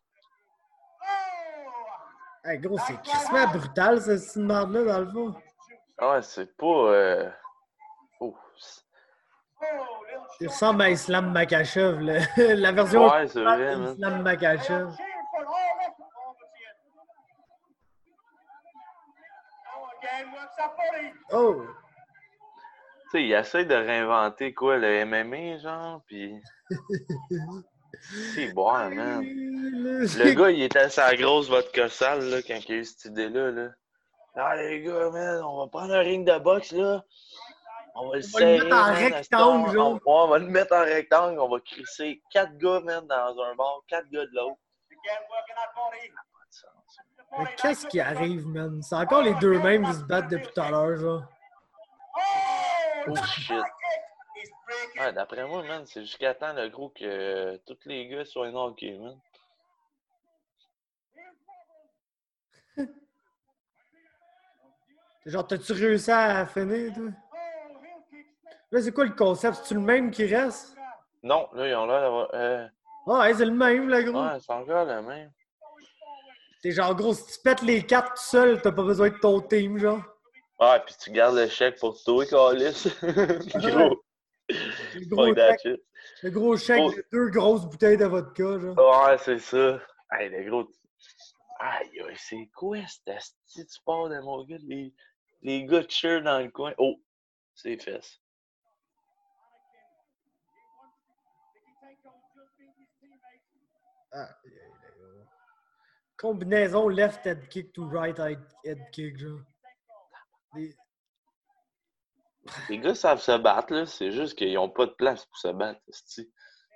Hey, gros, c'est crissement brutal, ce cette merde-là, dans le fond. ouais, c'est pas. Euh... Oh. c'est- Il ressemble à Islam Makachev, là. La version Ouais, c'est vrai, man. Islam Makachev. Oh! Tu sais, il essaie de réinventer quoi, le M M A, genre, pis. C'est bon, man. Le gars, il était à sa grosse vodka sale, là, quand il a eu cette idée-là, là. Ah, les gars, man, on va prendre un ring de boxe, là. On va le On va le mettre serrer, en man. rectangle, à ce genre. temps. On, on va le mettre en rectangle. On va crisser quatre gars, man, dans un bar, quatre gars de l'autre. Mais qu'est-ce qui arrive, man? C'est encore les deux mêmes qui se battent depuis tout à l'heure, genre. Oh shit. Ouais, d'après moi, man, c'est jusqu'à temps, le gros, que euh, tous les gars soient knockés, man. Genre, t'as-tu réussi à finir, toi? Là, c'est quoi le concept? C'est-tu le même qui reste? Non, là, ils ont l'air d'avoir. Euh... Ah, ouais, c'est le même, le gros. Ouais, c'est encore le même. T'es genre, gros, si tu pètes les quatre tout seul, t'as pas besoin de ton team, genre. Ouais, pis tu gardes le chèque pour toi, Calis. Gros. Le gros Fuck that chèque, shit. le gros chèque Oh. de deux grosses bouteilles de vodka, genre. Ouais, c'est ça. Hey, le gros. Aïe, aïe, c'est quoi cet asti de sport de mon gars? Les, les gars de cheer dans le coin. Oh, c'est les fesses. Ah, combinaison left head kick to right head kick, genre. Les- Les gars savent se battre, là. C'est juste qu'ils ont pas de place pour se battre, asti.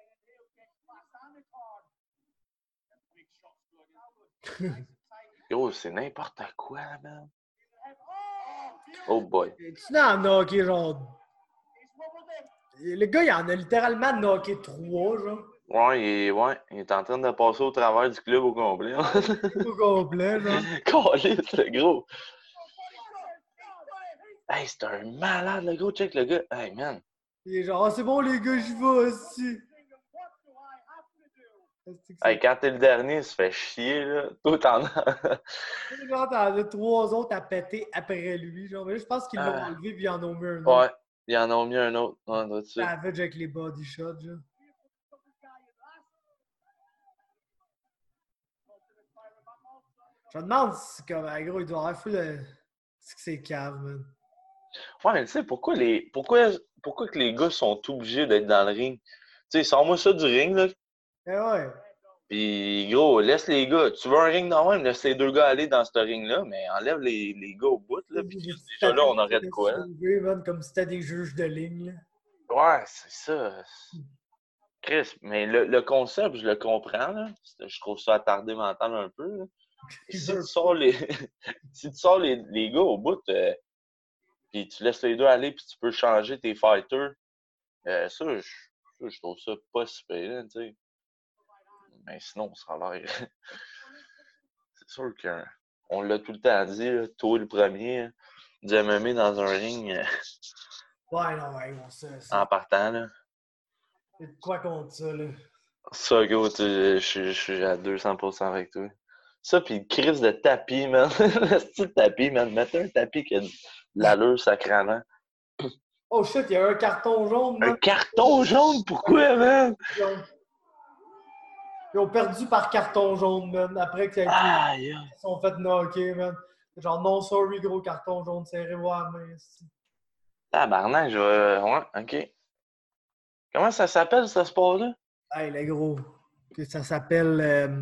Yo, c'est n'importe quoi, man. Oh boy. Tu n'en as knocké, genre. Le gars, il en a littéralement knocké trois, genre. Ouais il, est, ouais, il est en train de passer au travers du club au complet. Au complet, genre. Calisse, le gros. Hey, c'est un malade, le gros. Check le gars. Hey, man. Il est genre, ah, c'est bon, les gars, j'y vais aussi. Hey, quand t'es le dernier, ça fait chier, là. Toi, t'en as. Genre, t'en as trois autres à péter après lui, genre. Mais là, je pense qu'ils l'ont Ah. enlevé puis ils en ont mis un Ouais, autre. ils en ont mis un autre. Ouais, doit ça. Savage avec les body shots, genre. Je me demande si c'est comme, ah, gros, il doit avoir fou de. C'est que c'est cave, man. Ouais, mais tu sais, pourquoi les. Pourquoi, pourquoi que les gars sont obligés d'être dans le ring? Tu sais, sors-moi ça du ring, là. Eh ouais. Pis, gros, laisse les gars. Tu veux un ring dans le même, laisse les deux gars aller dans ce ring-là, mais enlève les, les gars au bout, là. Pis déjà là, on aurait de quoi, là. Sauvé, man, comme si c'était des juges de ligne, là. Ouais, c'est ça. Chris, mais le, le concept, je le comprends, là. Je trouve ça attardé mental un peu, là. Si tu sors les, si tu sors les, les gars au bout, euh, puis tu laisses les deux aller, puis tu peux changer tes fighters, euh, ça, je, ça, je trouve ça pas super, là, tu sais. Mais sinon, ça a l'air. C'est sûr qu'on l'a tout le temps dit, là, toi le premier, du M M A dans un ring, euh, Ouais, non, ouais, on sait. C'est en partant, là. c'est de quoi contre ça, là? Ça, gros, tu- je suis- je suis à deux cents pour cent avec toi. Ça, pis une crise de tapis, man. Le style tapis, man. Mettez un tapis qui a de l'allure sacrément. Oh shit, il y a un carton jaune, Un man. carton jaune, pourquoi, man? Ils ont, ils ont perdu par carton jaune, man. Après qu'ils Aïe! se sont fait knocker, man. Genre, non, sorry, gros carton jaune, serrez-vous à la main. c'est- Tabarnak, je vais. Ouais, ok. Comment ça s'appelle, ce sport-là? Hey, les gros. Que ça s'appelle euh,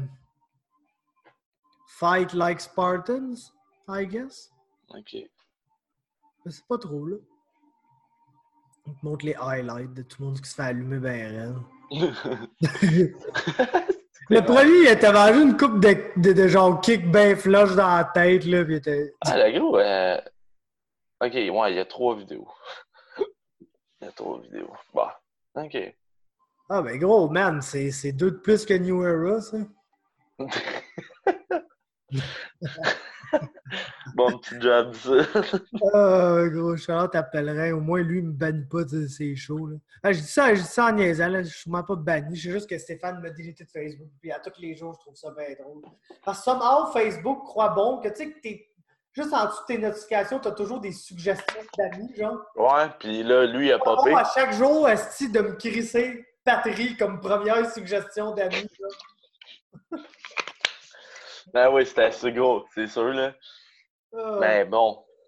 Fight Like Spartans, I guess. Ok. Mais c'est pas trop, là. On te montre les highlights de tout le monde qui se fait allumer ben raide. Le premier, il était mangé une coupe de, de, de genre kick ben flush dans la tête, là, pis il était... Ah, le gros, euh... ok, ouais, il y a trois vidéos. Il y a trois vidéos. Bah, ok. Ah ben gros, man, c'est c'est deux de plus que New Era, ça. Bon petit job, ça. Ah, gros, Charlotte t'appellerait. Au moins, lui, il me bannit pas de ses shows, là. Ah, je dis ça, je dis ça en niaisant, là. Je suis sûrement pas banni. C'est juste que Stéphane m'a délité de Facebook. Puis à tous les jours, je trouve ça bien drôle. Parce que somehow, Facebook croit bon que, tu sais, que t'es... Juste en dessous de tes notifications, t'as toujours des suggestions d'amis, genre. Ouais, pis là, lui, il a Oh, popé. à chaque jour, esti de me crisser Patrie comme première suggestion d'amis, genre. Ben oui, c'était assez gros, c'est sûr, là. Ah. Mais bon,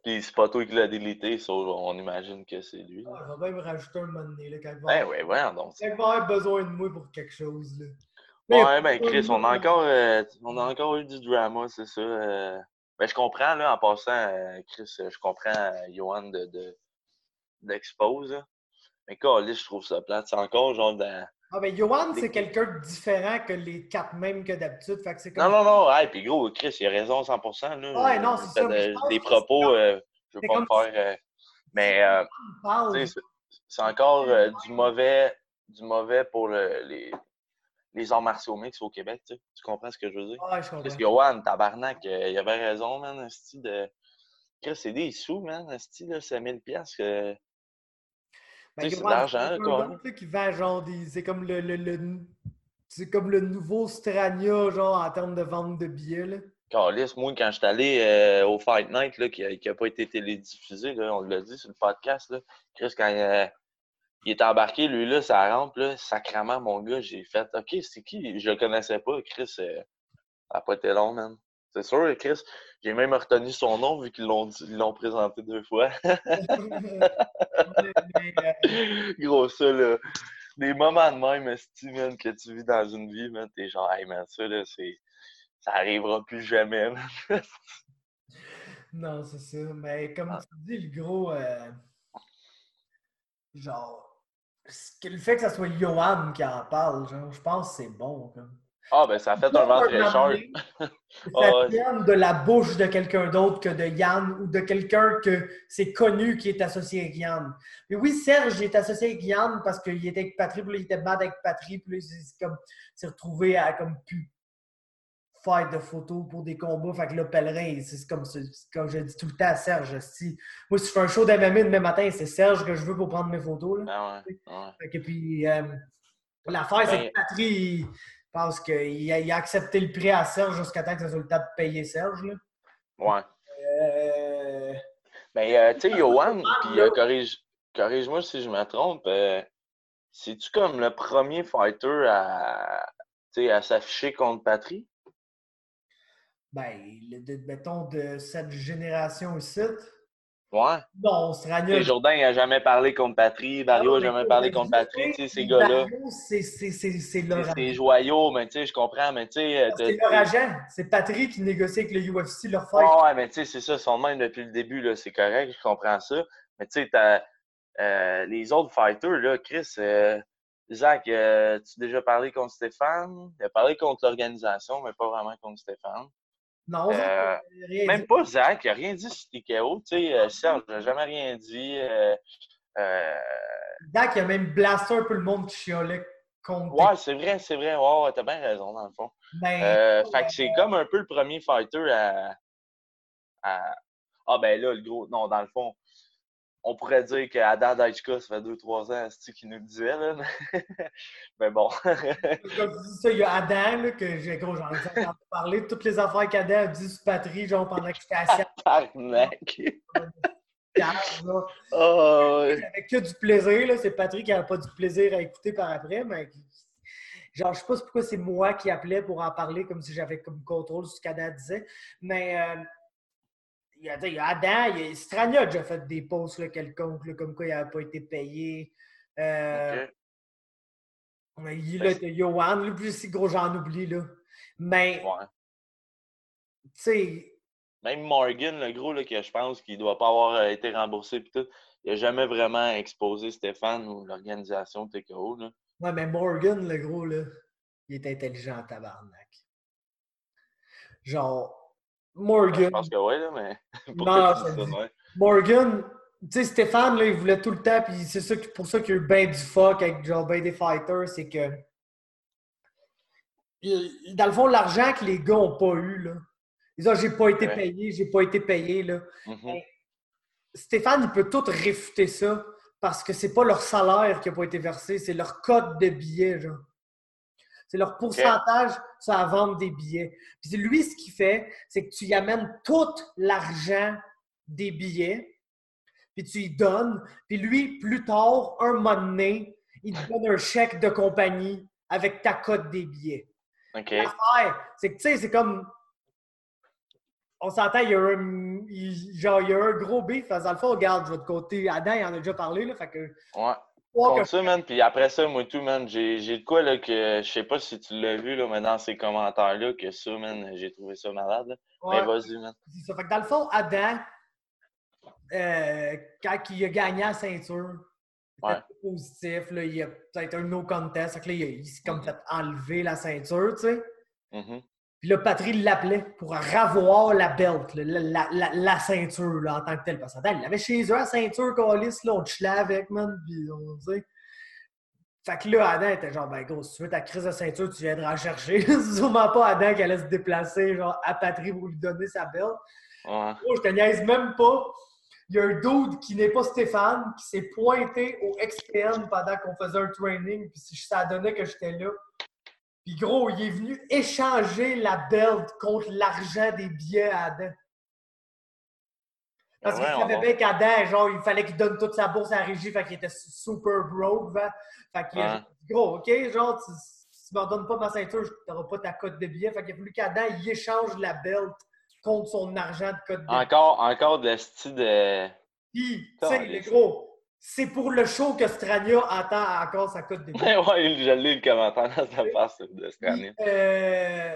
Puis c'est pas toi qui l'as délité, so on imagine que c'est lui. Ah, je vais bien me rajouter un moment donné, là, quand il va Ben avoir, ouais, voyons donc. quand il va avoir besoin de moi pour quelque chose. Là. Là, il y a Ouais, pas ben besoin de Chris, on moi, a là. encore euh, on a encore eu du drama, c'est ça. euh. Ben je comprends, là, en passant, euh, Chris, euh, je comprends euh, Johan de, de d'Expose, là. Mais câlisse, je trouve ça plate. C'est encore genre dans. Ah, ben, Johan, c'est des- quelqu'un de différent que les quatre mêmes que d'habitude. Fait que c'est Non, comme. non, non, hey, puis gros, Chris, il a raison cent pour cent, là. Ouais, non, Euh, c'est fait ça. Mais je de- pense des que c'est propos, comme. euh, je veux C'est pas comme me faire. euh, si mais euh, on parle, tu je sais, c'est c'est encore euh, du mauvais du mauvais pour le- les, les arts martiaux mix au Québec, tu sais. Tu comprends ce que je veux dire? ouais, je Chris, comprends. Johan, tabarnak, euh, il avait raison, man, esti de. Chris, c'est des sous, man, esti, là, c'est mille piastres. que- Ben, Tu sais, c'est de Johan, c'est l'argent, là, quelqu'un quoi. d'autre là, qui vend genre des. C'est comme le, le, le- c'est comme le nouveau Strania, genre en termes de vente de billets. Là. Calisse, moi, quand je suis allé euh, au Fight Night, là, qui n'a pas été télédiffusé, là, on l'a dit sur le podcast, là, Chris, quand euh, il est embarqué, lui, là, ça rampe, là, sacrément, mon gars, j'ai fait, OK, c'est qui? Je le connaissais pas, Chris, euh, ça n'a pas été long, man. C'est sûr, Chris, j'ai même retenu son nom vu qu'ils l'ont dit- ils l'ont présenté deux fois. Ouais, mais, euh, Gros, ça, là, des moments de même, esti, man, que tu vis dans une vie, man, t'es genre, hey, man, ça, là, c'est, ça arrivera plus jamais, man. non, c'est ça. Mais comme Ah. tu dis, le gros. euh, genre. ce que- Le fait que ça soit Johan qui en parle, genre, je pense que c'est bon. Comme. Ah, ben, ça a fait un Pas vent un très moment cher. donné, que ça Ah, ouais, c'est- vienne de la bouche de quelqu'un d'autre que de Yann ou de quelqu'un que c'est connu qui est associé avec Yann. Mais oui, Serge il est associé avec Yann parce qu'il était avec Patry, puis là, il était bad avec Patry, puis là, il s'est comme, s'est retrouvé à comme pu faire de photos pour des combats. Fait que là, Pèlerin, c'est comme, c'est comme je dis tout le temps à Serge. Si, moi, si je fais un show d'M M A demain matin, c'est Serge que je veux pour prendre mes photos. Là. ah ouais, ah ouais. Fait que puis, euh, l'affaire, c'est Ben, que Patry, il pense qu'il a, il a accepté le prix à Serge jusqu'à temps que ça soit le temps de payer Serge. Là. ouais. Euh, Ben, euh, tu sais, Johan, puis là. euh, corrige, corrige-moi si je me trompe, euh, c'est-tu comme le premier fighter à, tu sais, à s'afficher contre Patry? Ben, le- de- mettons de cette génération ici. Ouais. Non, Tu Strania. sais, Jourdain n'a jamais parlé contre Patry, Barrio Non, n'a mais jamais écoute, parlé je contre dis, Patry, tu sais, ces les gars-là. barrios, c'est c'est- c'est- c'est Tu leur sais, c'est agent. joyaux, mais tu sais, je comprends, mais tu sais, euh, t'as- C'est leur t'es- agent. C'est Patry qui négocie avec le U F C leur fight. ouais, ouais, mais tu sais, c'est ça, ils sont de même depuis le début, là, c'est correct, je comprends ça. Mais tu sais, t'as euh, les autres fighters, là, Chris, euh, Zach, euh, tu as déjà parlé contre Stéphane? Il a parlé contre l'organisation, mais pas vraiment contre Stéphane. Non, Zach, Euh, il a rien même dit. pas Zach, il n'a rien dit sur T K O. Tu sais, euh, Serge n'a jamais rien dit. Euh, euh, Zach, il a même blasté un peu le monde qui chiolait contre. ouais, c'est vrai, c'est vrai. Ouais, ouais, t'as bien raison, dans le fond. Mais, Euh, fait que c'est comme un peu le premier fighter à, à- Ah, ben là, le gros. Non, dans le fond, on pourrait dire qu'Adam Dajka, ça fait deux trois ans, c'est qu'il nous le disait, là. Mais bon. comme tu dis ça, il y a Adam, là, que j'ai gros, j'en ai entendu parler de toutes les affaires qu'Adam a dit sur Patry, genre pendant que j'étais assis Tabarnak. à là. Oh, ouais. J'avais que du plaisir, là. C'est Patry qui n'avait pas du plaisir à écouter par après, mais genre, je sais pas pourquoi c'est moi qui appelais pour en parler comme si j'avais comme contrôle sur ce qu'Adam disait. Mais euh, il y a, il y a Adam, il y a, Strania a déjà fait des posts là, quelconques, là, comme quoi il n'avait pas été payé. Euh, Ok. Il là, t'as Johan, là, plus si gros, j'en oublie, là. Mais, Ouais. tu sais, Même Morgan, le gros, là, que je pense qu'il doit pas avoir euh, été remboursé pis tout, il a jamais vraiment exposé Stéphane ou l'organisation T K O, là. ouais, mais Morgan, le gros, là, il est intelligent en tabarnak. Genre, Ben, Morgan. je pense que oui, là, mais Non, pourquoi tu ça dis ça, dit- ouais? Morgan, tu sais, Stéphane, là, il voulait tout le temps, puis c'est ça, que- pour ça qu'il y a eu ben du fuck avec genre ben des fighters, c'est que il- dans le fond, l'argent que les gars n'ont pas eu, là, ils disent, ah, j'ai pas été Ouais. payé, j'ai pas été payé, là. Mhm. Stéphane, il peut tout réfuter ça parce que c'est pas leur salaire qui a pas été versé, c'est leur code de billets, genre. C'est leur pourcentage sur la vente des billets. Puis lui, ce qu'il fait, c'est que tu y amènes tout l'argent des billets, puis tu y donnes. Puis lui, plus tard, un moment donné, il te donne un chèque de compagnie avec ta cote des billets. OK. L'affaire, c'est que, tu sais, c'est comme... on s'entend, il y a un, il, genre, il y a un gros beef. Dans le fond, regarde, de votre côté, Adam, il en a déjà parlé, là, fait que... Ouais. Oh, Contre que- ça, man, puis après ça, moi tout, man, j'ai j'ai de quoi, là, que je sais pas si tu l'as vu, là, mais dans ces commentaires-là, que ça, man, j'ai trouvé ça malade, là. Ouais. Mais vas-y, man. C'est ça. Fait que dans le fond, Adam, euh, quand il a gagné la ceinture, il Ouais. était tout positif, là, il a peut-être un no contest, fait que là, il, a- il s'est comme Mhm. fait enlever la ceinture, tu sais. Mhm. Puis là, Patrick l'appelait pour ravoir la belt, là, la, la, la, la ceinture là, en tant que telle. Parce que il l'avait chez eux, la ceinture, Calis, là, on chillait avec, man. Puis on sait. Fait que là, Adam était genre, ben gros, si tu veux ta crise de ceinture, tu viendras en chercher. C'est sûrement pas Adam qui allait se déplacer, genre, à Patrick pour lui donner sa belt. Ouais. Moi, je te niaise même pas. Il y a un dude qui n'est pas Stéphane qui s'est pointé au X P N pendant qu'on faisait un training. Puis ça donnait que j'étais là. Puis gros, il est venu échanger la belt contre l'argent des billets à Adam. Parce Ben qu'il voyons savait donc. bien qu'Adam, genre, il fallait qu'il donne toute sa bourse à la régie, fait qu'il était super broke, hein. Fait qu'il a Ouais. dit, gros, OK, genre, tu, si tu m'en donnes pas ma ceinture, tu n'auras pas ta cote de billets. Fait qu'il a fallu qu'Adam, il échange la belt contre son argent de cote de billets. Encore, encore de la style de. Puis, tu sais, le Caliste. gros, c'est pour le show que Strania attend encore sa cote de billets. Ouais, je l'ai le commentaire dans sa face de cette Puis, année. euh,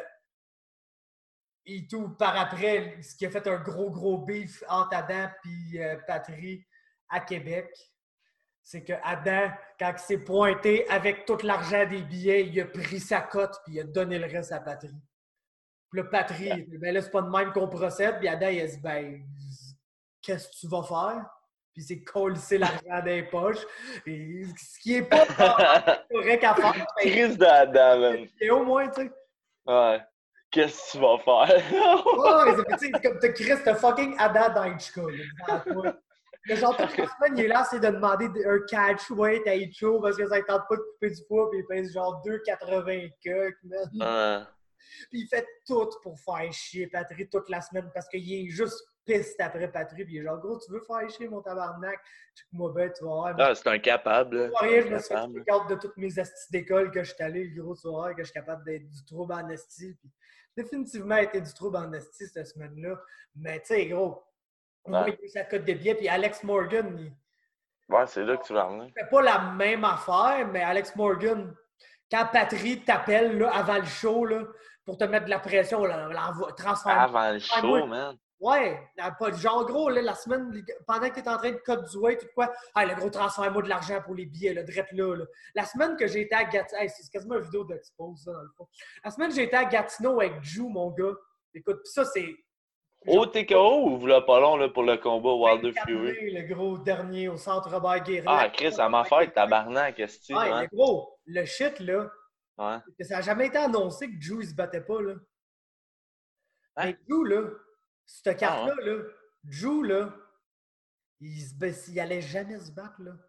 et tout, par après, ce qui a fait un gros, gros beef entre Adam et euh, Patry à Québec, c'est que Adam, quand il s'est pointé avec tout l'argent des billets, il a pris sa cote puis il a donné le reste à Patry. Puis le Patry, il dit, ben là, c'est pas de même qu'on procède. Puis Adam, il a dit, ben, qu'est-ce que tu vas faire? Puis il s'est collé l'argent dans les poches. Et ce qui est pas correct à faire. mais Crise d'Adam, man. Et au moins, tu sais. Ouais. Qu'est-ce que tu vas faire? Ouais, ouais, tu sais, comme t'as Chris, t'as fucking Ada Daichka, là, devant toi. Mais genre, toute la semaine, il est là, c'est de demander un catch weight à Icho parce que ça ne tente pas de couper du poids, puis il pèse genre deux quatre-vingts cucks, man. Ouais. Puis il fait tout pour faire chier Patrick toute la semaine parce qu'il est juste piste après Patrick, puis il est genre, gros, tu veux faire chier mon tabarnak? Check-moi ben, tu vas voir. Ah, c'est un capable. là. Pas rien, je me suis fait Capable. une carte de toutes mes astis d'école que je suis allé, le gros soir, que je suis capable d'être du trouble en esti. Puis définitivement été du trouble en esti cette semaine-là. Mais tu sais, gros, au moins, Ouais. il a eu sa cote de billets. Puis Alex Morgan, il Ouais, c'est là que tu vas emmener. fait pas la même affaire, mais Alex Morgan, quand Patrick t'appelle là, avant le show là, pour te mettre de la pression, là, l'envoie- transforme. Avant le Ah, moi- show, man. Ouais, la- pas- genre gros, là, la semaine, pendant que tu es en train de cut du weight, tout quoi, hey, le gros transfert-moi de l'argent pour les billets, le drette là, là. La semaine que j'ai été à Gatineau, hey, c'est quasiment une vidéo d'expose, ça, dans le fond. La semaine que j'ai été à Gatineau avec Jou, mon gars, écoute, pis ça, c'est. Au T K O ou voilà pas long là, pour le combat Wilder vingt-quatre Fury? mai, le gros dernier au centre Robert Guérin. Ah, Chris, ça m'a fait tabarnak, qu'est-ce que Ouais, tu mais gros, le shit, là, Ouais. que ça n'a jamais été annoncé que Jou, il se battait pas, là. Hein? Mais Jou, là, cette carte-là, Ah, là, Jou, là, il, se, bat- il allait jamais se battre, là.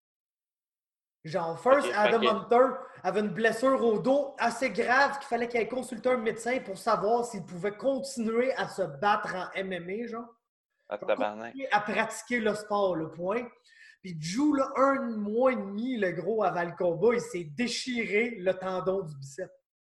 Genre, first, Ok, Adam fait que- Hunter avait une blessure au dos assez grave qu'il fallait qu'il aille consulter un médecin pour savoir s'il pouvait continuer à se battre en M M A, genre. Ah, tabarnak. Continuer à pratiquer le sport, le point. Puis Jou, là, un mois et demi, le gros, avant le combat, il s'est déchiré le tendon du biceps.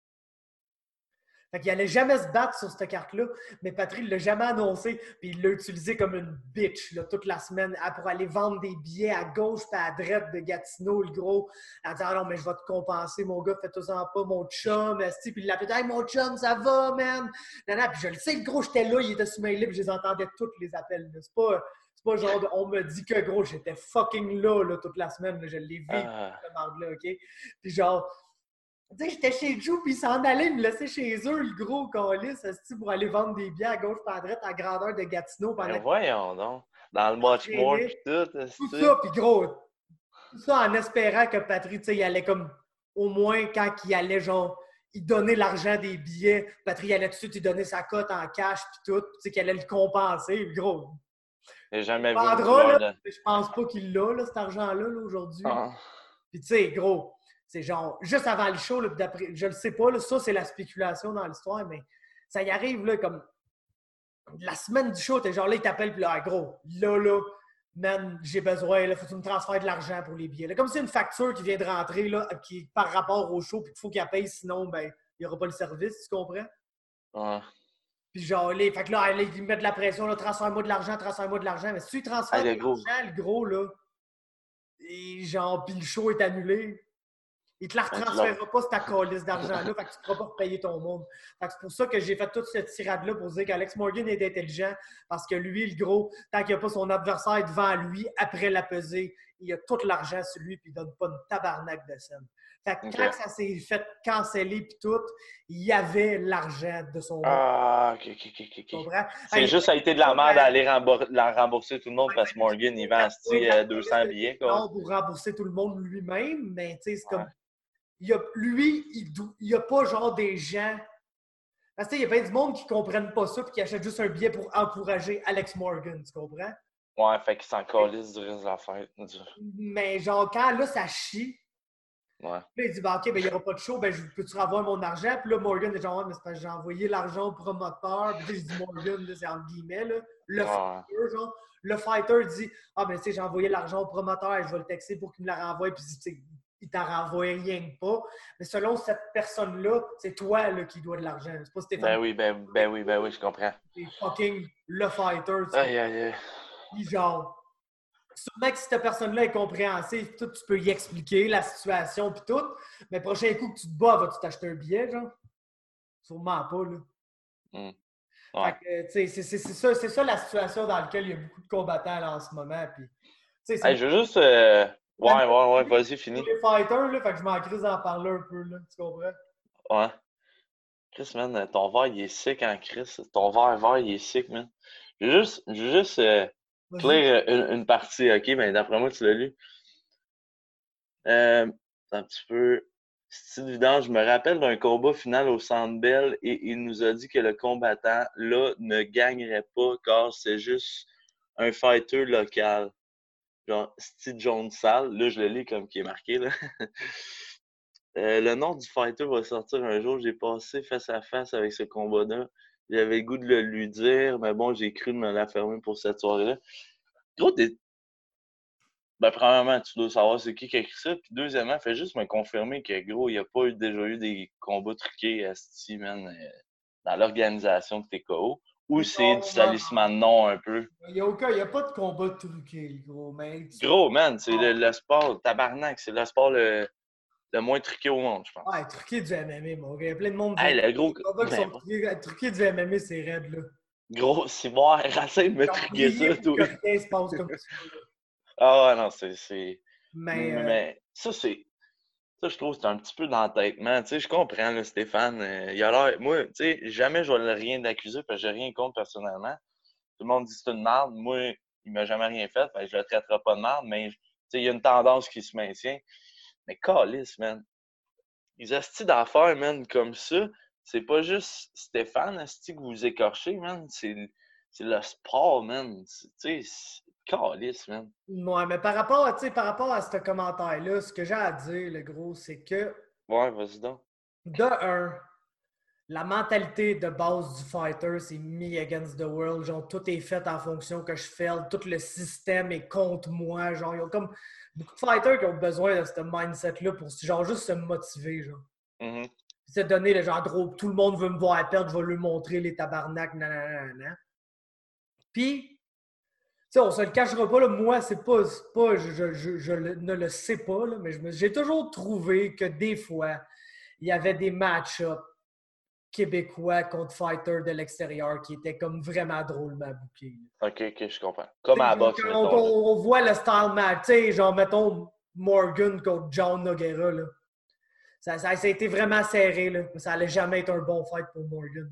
Fait qu'il allait jamais se battre sur cette carte-là, mais Patrick l'a jamais annoncé, puis il l'a utilisé comme une bitch là, toute la semaine hein, pour aller vendre des billets à gauche et à droite de Gatineau, le gros, en disant ah non, mais je vais te compenser, mon gars, fais-toi-en pas, mon chum, esti. Puis il l'appelait hey, mon chum, ça va, man! Non, non, puis je le sais, le gros, j'étais là, il était sur main libre, je les entendais tous les appels. là. C'est pas, c'est pas genre, de, on me dit que gros, j'étais fucking là, là toute la semaine, là, je l'ai vu, Ah. cette marde-là, OK? Puis genre, tu sais, j'étais chez Jou, puis ils s'en allaient, ils me laissaient chez eux, le gros calice, esti, pour aller vendre des billets à gauche et à droite à grandeur de Gatineau pendant Ben que voyons donc. Dans le match more pis tout, tout esti. ça, puis gros, tout ça en espérant que Patrick, tu sais, il allait comme, au moins quand il allait, genre, il donnait l'argent des billets, Patrick allait tout de suite lui donner sa cote en cash, puis tout, tu sais, qu'il allait le compenser, puis gros. J'ai jamais Il vu une vendra, couleur là, de... je pense pas qu'il l'a, là, cet argent-là, là, aujourd'hui. Ah. Puis tu sais, gros, c'est genre, juste avant le show, là, d'après, je le sais pas, là, ça, c'est la spéculation dans l'histoire, mais ça y arrive, là, comme, la semaine du show, t'es genre là, il t'appelle, puis là, ah, gros, là, là, man, j'ai besoin, là, faut que tu me transfères de l'argent pour les billets. Là, comme c'est une facture qui vient de rentrer, là, qui par rapport au show, puis qu'il faut qu'elle paye, sinon, ben, il n'y aura pas le service, tu comprends? Ouais. Puis genre, les, fait que là, ils mettent de la pression, là, transfère-moi de l'argent, transfère-moi de l'argent. Mais si tu transfères Hey, de le gros. l'argent, le gros, là, et genre, puis le show est annulé, il te la Ben, tu retransférera pas cette calice d'argent-là, fait que tu ne pourras pas repayer ton monde. Fait que c'est pour ça que j'ai fait toute cette tirade-là pour dire qu'Alex Morgan est intelligent parce que lui, le gros, tant qu'il n'y a pas son adversaire devant lui, après la pesée, il a tout l'argent sur lui puis il ne donne pas une tabarnak de scène. Fait que Ok. quand ça s'est fait canceller puis tout, il y avait l'argent de son monde. Ah, ok, ok, ok, ok. Tu comprends? C'est Hey, juste, ça a été de la ouais, merde d'aller rembour- la rembourser tout le monde ouais, parce que Morgan, il vend ouais, asti, la euh, deux cents billets, quoi. Non, pour rembourser tout le monde lui-même, mais tu sais, c'est comme. Ouais. Il y a, lui, il n'y a pas genre des gens. Parce que il y a bien du monde qui ne comprennent pas ça et qui achètent juste un billet pour encourager Alex Morgan, tu comprends? Ouais, fait qu'il s'en calisse du reste de la fête. Mais genre, quand là, ça chie, Ouais. là, il dit, ben, OK, ben, il n'y aura pas de show, ben, je peux-tu avoir mon argent? Puis là, Morgan est genre, ouais, mais c'est parce que j'ai envoyé l'argent au promoteur. Puis tu sais, je dis Morgan, là, c'est entre guillemets, là. Le Ouais. fighter, genre. Le fighter dit, ah, ben, tu sais, j'ai envoyé l'argent au promoteur et je vais le texter pour qu'il me la renvoie. Puis tu sais, il t'en renvoie rien que pas. Mais selon cette personne-là, c'est toi là, qui dois de l'argent. C'est pas Stéphane. Ben oui, ben, ben oui, ben oui, je comprends. C'est fucking le fighter. Tu Aïe, aïe, aïe. Puis genre, sûrement que si cette personne-là est compréhensive, tout, tu peux y expliquer la situation puis tout. Mais prochain coup que tu te bats, vas-tu t'acheter un billet, genre? Sûrement pas, là. Mm. Fait Ouais. que, tu sais, c'est, c'est, c'est, ça, c'est ça la situation dans laquelle il y a beaucoup de combattants là, en ce moment. Puis, tu sais, c'est Hey, je veux juste. euh, Ouais, ouais, ouais, vas-y, fini. les fighters, là, fait que je m'en crise d'en parler un peu, là. Tu comprends? Ouais. Chris, man, ton verre, il est sick en Chris. Ton verre vert, il est sick, man. Je veux juste, je veux juste euh, Vas-y. clear une, une partie, ok? Mais d'après moi, tu l'as lu. Euh, un petit peu. Style vidange, je me rappelle d'un combat final au Centre Bell et il nous a dit que le combattant, là, ne gagnerait pas car c'est juste un fighter local. Genre, Steve Jones Sal. Là, je le lis comme qui est marqué, là. Euh, le nom du fighter va sortir un jour. J'ai passé face à face avec ce combat-là. J'avais le goût de le lui dire, mais bon, j'ai cru de me la fermer pour cette soirée-là. Gros, t'es. Ben, premièrement, tu dois savoir c'est qui qui a écrit ça. Puis, deuxièmement, fais juste me confirmer que, gros, il n'y a pas eu, déjà eu des combats truqués à Sti, man, euh, dans l'organisation de T K O. Ou c'est Non, du non, salissement de nom un peu. Il n'y a aucun, il n'y a pas de combat truqué, gros, mais. tu- Gros, man, c'est le, le sport, tabarnak, c'est le sport le, le moins truqué au monde, je pense. Ouais, truqué du M M A, mon gars. Il y a plein de monde. Hey, du- le gros. Les combats qui Ben, sont truqués, truqués du M M A, c'est raide, là. gros, c'est bon, essaye de me Genre, truquer prier ça, pour toi. que rien se passe comme ça. là. Ah ouais, non, c'est. c'est- Mais, Mais, euh, mais ça, c'est. Ça, je trouve que c'est un petit peu d'entêtement. Tu sais, je comprends, là, Stéphane. euh, il a l'air. Moi, tu sais, jamais je vais le rien d'accuser parce que j'ai rien contre personnellement. Tout le monde dit que c'est une merde. Moi, il m'a jamais rien fait. Fait que je le traiterai pas de merde, mais tu sais, il y a une tendance qui se maintient. Mais calisse, man. Les astis d'affaires, man, comme ça, c'est pas juste Stéphane, asti, que vous écorchez, man. C'est c'est le sport, man. C'est- Tu sais, c'est calisse, man. ouais, mais par rapport, à, tu sais, par rapport à ce commentaire-là, ce que j'ai à dire, le gros, c'est que, Ouais, vas-y donc. de un, la mentalité de base du fighter, c'est me against the world. Genre, tout est fait en fonction que je fais. Tout le système est contre moi. Genre, ils ont comme beaucoup de fighters qui ont besoin de ce mindset-là pour genre juste se motiver. Genre. Mhm. Se donner le genre, gros, tout le monde veut me voir perdre, je vais lui montrer les tabarnak, nanana. Puis, tu sais, on se le cachera pas, là, moi, c'est pas, c'est pas je, je, je, je le- ne le sais pas, là, mais je me- j'ai toujours trouvé que des fois, il y avait des match-ups québécois contre fighters de l'extérieur qui étaient comme vraiment drôlement bookés. là. Ok, ok, je comprends. Comme à la boxe, Quand mettons. on, là. on voit le style match, tu sais, genre, mettons, Morgan contre John Nogueira, là. Ça, ça, ça a été vraiment serré, là. Ça allait jamais être un bon fight pour Morgan.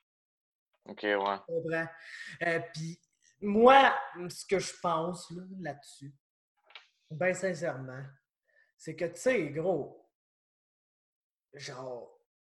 là. Ok, ouais. Tu comprends? Euh, Puis, moi, ce que je pense là, là-dessus, bien sincèrement, c'est que, tu sais, gros, genre,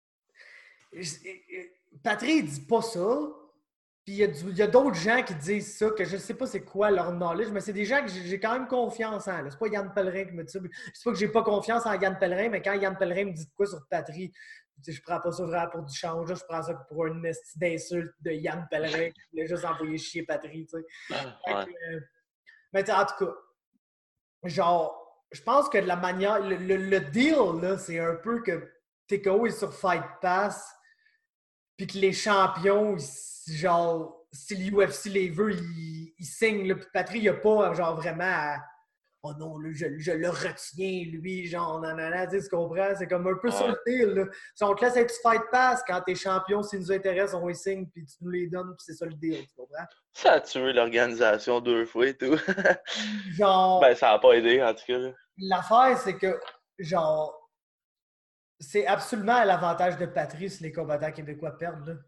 Patrick dit pas ça, puis il y a, du- il y a d'autres gens qui disent ça, que je sais pas c'est quoi leur knowledge, mais c'est des gens que j'ai j'ai quand même confiance en. là. C'est pas Yann Pellerin qui me dit ça. Je sais pas que j'ai pas confiance en Yann Pellerin, mais quand Yann Pellerin me dit de quoi sur Patrick, tu sais, je prends pas ça vraiment pour du change, là, je prends ça pour une esti d'insulte de Yann Pellerin qui voulait juste envoyer chier Patrick. tu sais. Fait Ouais. que, euh, mais tu sais, en tout cas, genre, je pense que de la manière. Le, le- le deal, là, c'est un peu que T K O est sur Fight Pass. puis que les champions, ils- genre, si l'U F C les veut, ils, ils signent, là, puis Patrick, il a pas, genre, vraiment à, oh non, là, je, je le retiens, lui, genre, nanana, tu sais, tu comprends? C'est comme un peu ça Ouais. le deal, là. Si on te laisse être fight pass, quand t'es champion, s'ils nous intéressent, on les signe, puis tu nous les donnes, puis c'est ça le deal, tu comprends? Ça a tué l'organisation deux fois et tout. Genre, Ben, ça a pas aidé, en tout cas. Là. l'affaire, c'est que, genre, c'est absolument à l'avantage de Patrice, les combattants québécois perdent, là.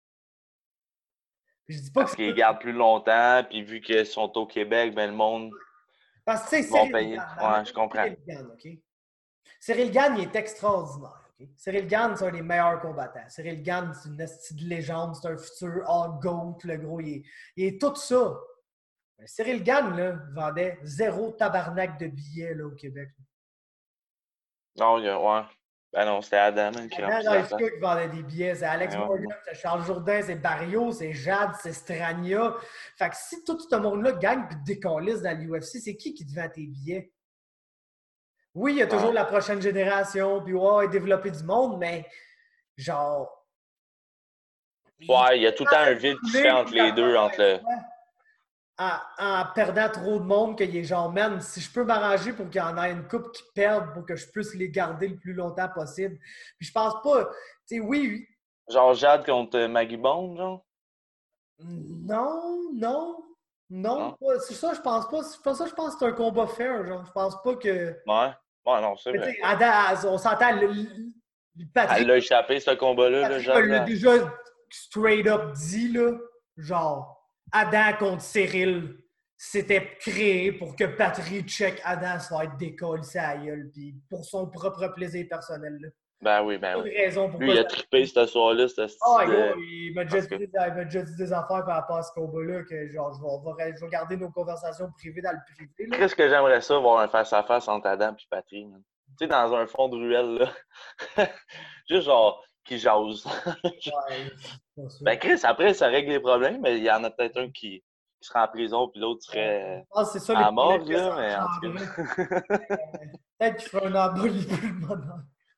Puis je dis pas Parce que qu'ils c'est gardent plus longtemps, puis vu qu'ils sont au Québec, ben le monde parce que, tu sais, va Cyril payer. Gann, dans Ouais, je comprends. Cyril Gann, OK? Cyril Gann, il est extraordinaire, OK? Cyril Gann, c'est un des meilleurs combattants. Cyril Gann, c'est une esti de légende, c'est un futur all-goat, le gros, il est, il est tout ça. Mais Cyril Gann, là, vendait zéro tabarnak de billets, là, au Québec. Non, il y a- ouais. Ben non, c'était Adam hein, qui Maintenant, remplit dans la les place. gars qui vendaient des billets, c'est Alex Ouais, ouais, Morgan, ouais. c'est Charles Jourdain, c'est Barrio, c'est Jade, c'est Strania. Fait que si tout ce monde-là gagne et décalisse dans l'U F C, c'est qui qui te vend tes billets? Oui, il y a toujours Ouais. la prochaine génération, puis ouais, développer du monde, mais genre. Ouais, il y a tout le temps un vide qui se fait entre les deux, entre le. En, en perdant trop de monde, qu'il est genre, man, si je peux m'arranger pour qu'il y en ait une couple qui perdent pour que je puisse les garder le plus longtemps possible. Puis je pense pas, tu sais, oui, Genre Jade contre Maggie Bond, genre? non, non, non, Non? pas- c'est ça, je pense pas. C'est pas ça, je pense que c'est un combat fair, genre. Je pense pas que. Ouais. Ouais, non, c'est Mais tu vrai. sais, Adam, on s'entend, le, le- le- Patrick, Elle l'a échappé, ce combat-là, là, Patrick Jade. me l'a là. déjà straight up dit, là, genre, Adam contre Cyril, c'était créé pour que Patrick check Adam se faire décoller sa gueule, puis pour son propre plaisir personnel, là. Ben oui, ben Pas de oui. raison Lui, pourquoi il a ça. trippé ce soir-là, ce Ah, style gros, de. il m'a En déjà, tout cas. dit, il m'a déjà dit des affaires par rapport à ce combat-là que genre, je vais, on va- je vais garder nos conversations privées dans le privé. Là. Qu'est-ce que j'aimerais ça, voir un face-à-face entre Adam et Patrick, man. Tu sais, dans un fond de ruelle, là. Juste genre, qui jase. Ouais, c'est pas sûr. Ben, Chris, après, ça règle les problèmes, mais il y en a peut-être un qui, qui serait en prison, puis l'autre serait Je pense que c'est ça à les la mort, problèmes que là, ça mais en tout engendrerait. cas. Peut-être qu'il ferait un embolie plus le bonheur.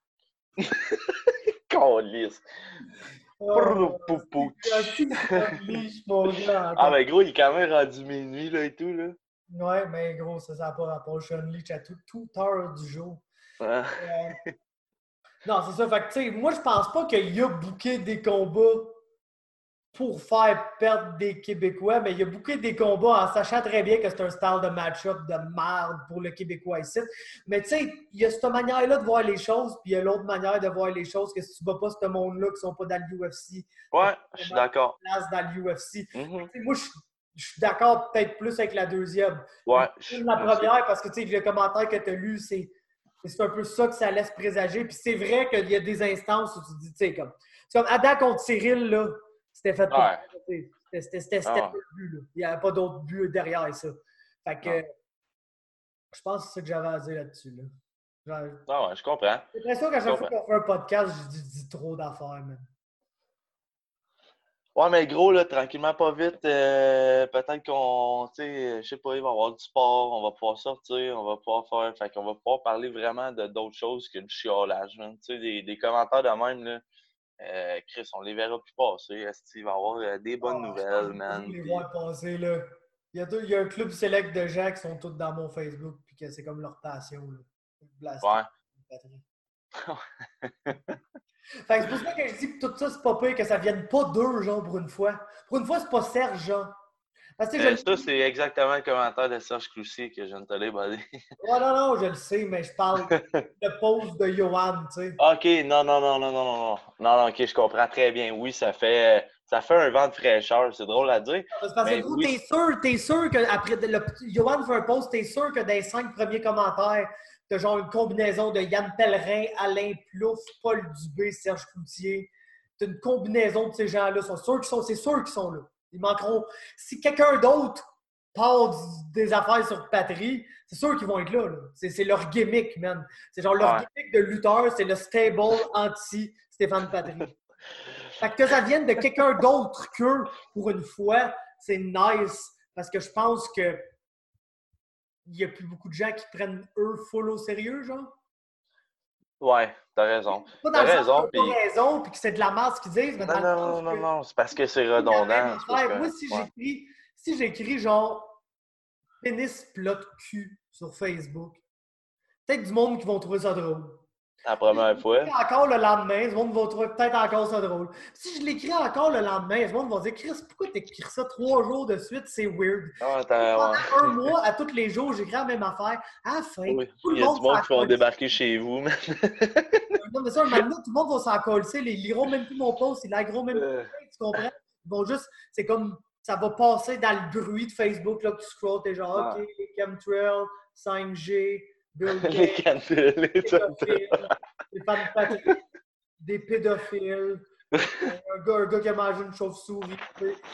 Câlisse. Oh, Poupou. c'est c'est unleash, mon gars. Ah, ben, gros, il est quand même rendu minuit, là, et tout, là. Ouais, mais gros, ça, ça n'a pas rapport. Je suis unleash à tout, toute heure du jour. Ouais. Euh, non, c'est ça. Fait que, tu sais, moi, je pense pas qu'il a booké des combats pour faire perdre des Québécois, mais il a booké des combats en sachant très bien que c'est un style de match-up de merde pour le Québécois ici. Mais tu sais, il y a cette manière-là de voir les choses, puis il y a l'autre manière de voir les choses, que si tu ne bats pas ce monde-là qui sont pas dans l'U F C, Ouais, je suis d'accord. place dans l'U F C. Mhm. Tu sais, moi, je, je suis d'accord peut-être plus avec la deuxième. Ouais, C'est je la moi aussi. première, parce que tu sais, le commentaire que tu as lu, c'est c'est un peu ça que ça laisse présager. Puis c'est vrai qu'il y a des instances où tu te dis, tu sais, comme, c'est comme Adam contre Cyril, là, c'était fait pour. Ouais. C'était c'était- c'était- c'était Ah. pas le but, là. Il n'y avait pas d'autre but derrière ça. Fait que, Non. je pense que c'est ça que j'avais à dire là-dessus, là. Genre, Ah ouais, je comprends. j'ai l'impression qu'à chaque Je fois qu'on fait un podcast, je dis, je dis trop d'affaires, man. Ouais, mais gros, là, tranquillement, pas vite, euh, peut-être qu'on, tu sais, je sais pas, il va y avoir du sport, on va pouvoir sortir, on va pouvoir faire, fait qu'on va pouvoir parler vraiment de d'autres choses que du chiolage, man. Tu sais, des, des commentaires de même, là, euh, Chris, on les verra plus passer, est-ce qu'il va y avoir euh, des bonnes Ah, nouvelles, je man. veux les puis- voir passer, là. Il y, a deux- il y a un club select de gens qui sont tous dans mon Facebook, puis que c'est comme leur passion, là. Blaster, Ouais. Fait que c'est pour ça que je dis que tout ça, c'est pas pire, que ça vienne pas d'eux, genre, pour une fois. Pour une fois, c'est pas Serge, genre. Parce que, tu sais, Euh, je... ça, c'est exactement le commentaire de Serge Cloutier que je viens de te déballer. Ouais, non, non, je le sais, mais je parle de pause de Johan, tu sais. OK, non, non, non, non, non, non, non. Non, non, OK, je comprends très bien. Oui, ça fait, ça fait un vent de fraîcheur. C'est drôle à dire. Parce que Mais gros, oui. t'es sûr, t'es sûr que après le, Johan fait un post, t'es sûr que dans les cinq premiers commentaires, t'as genre une combinaison de Yann Pellerin, Alain Plouffe, Paul Dubé, Serge Cloutier. T'as une combinaison de ces gens-là. Sont sûrs qu'ils sont, c'est sûr qu'ils sont là. Ils manqueront. Si quelqu'un d'autre part du- des affaires sur Patrie, c'est sûr qu'ils vont être là. là. C'est, c'est leur gimmick, man. C'est genre leur Ouais. gimmick de lutteur, c'est le stable anti-Stéphane Patrie. Fait que, que ça vienne de quelqu'un d'autre qu'eux, pour une fois, c'est nice. Parce que je pense que il n'y a plus beaucoup de gens qui prennent eux full au sérieux, genre. Ouais, t'as raison. Pas dans T'as le sens raison, qu'ils puis... n'ont pas raison puis que c'est de la masse qu'ils disent, mais Non, dans le non, sens non, non, que non, c'est parce que c'est c'est la même redondant. C'est parce affaire. que... Moi, si Ouais. j'écris, si j'écris genre pénis plot cul sur Facebook, peut-être du monde qui vont trouver ça drôle. La première fois. Encore le lendemain, le monde va trouver peut-être encore ça drôle. Si je l'écris encore le lendemain, le monde va dire Chris, pourquoi t'écris ça trois jours de suite? C'est weird. Ah, t'as... Pendant Ouais. un mois, à tous les jours, j'écris la même affaire. À la fin, Oui. tout Il le y a monde du monde s'en qui vont colle. débarquer chez vous, man. Non, mais ça, un moment donné, tout le monde va s'en coller. Ils liront même plus mon post, ils liront même Euh, plus. Tu comprends? Ils vont juste, c'est comme, ça va passer dans le bruit de Facebook, là, que tu scrolls, t'es genre, Ouais. OK, les chemtrails, cinq G, Bill Les Gates, cantules, les pédophiles, les femmes Patrick, des pédophiles, un gars, un gars qui a mangé une chauve-souris. Tu sais.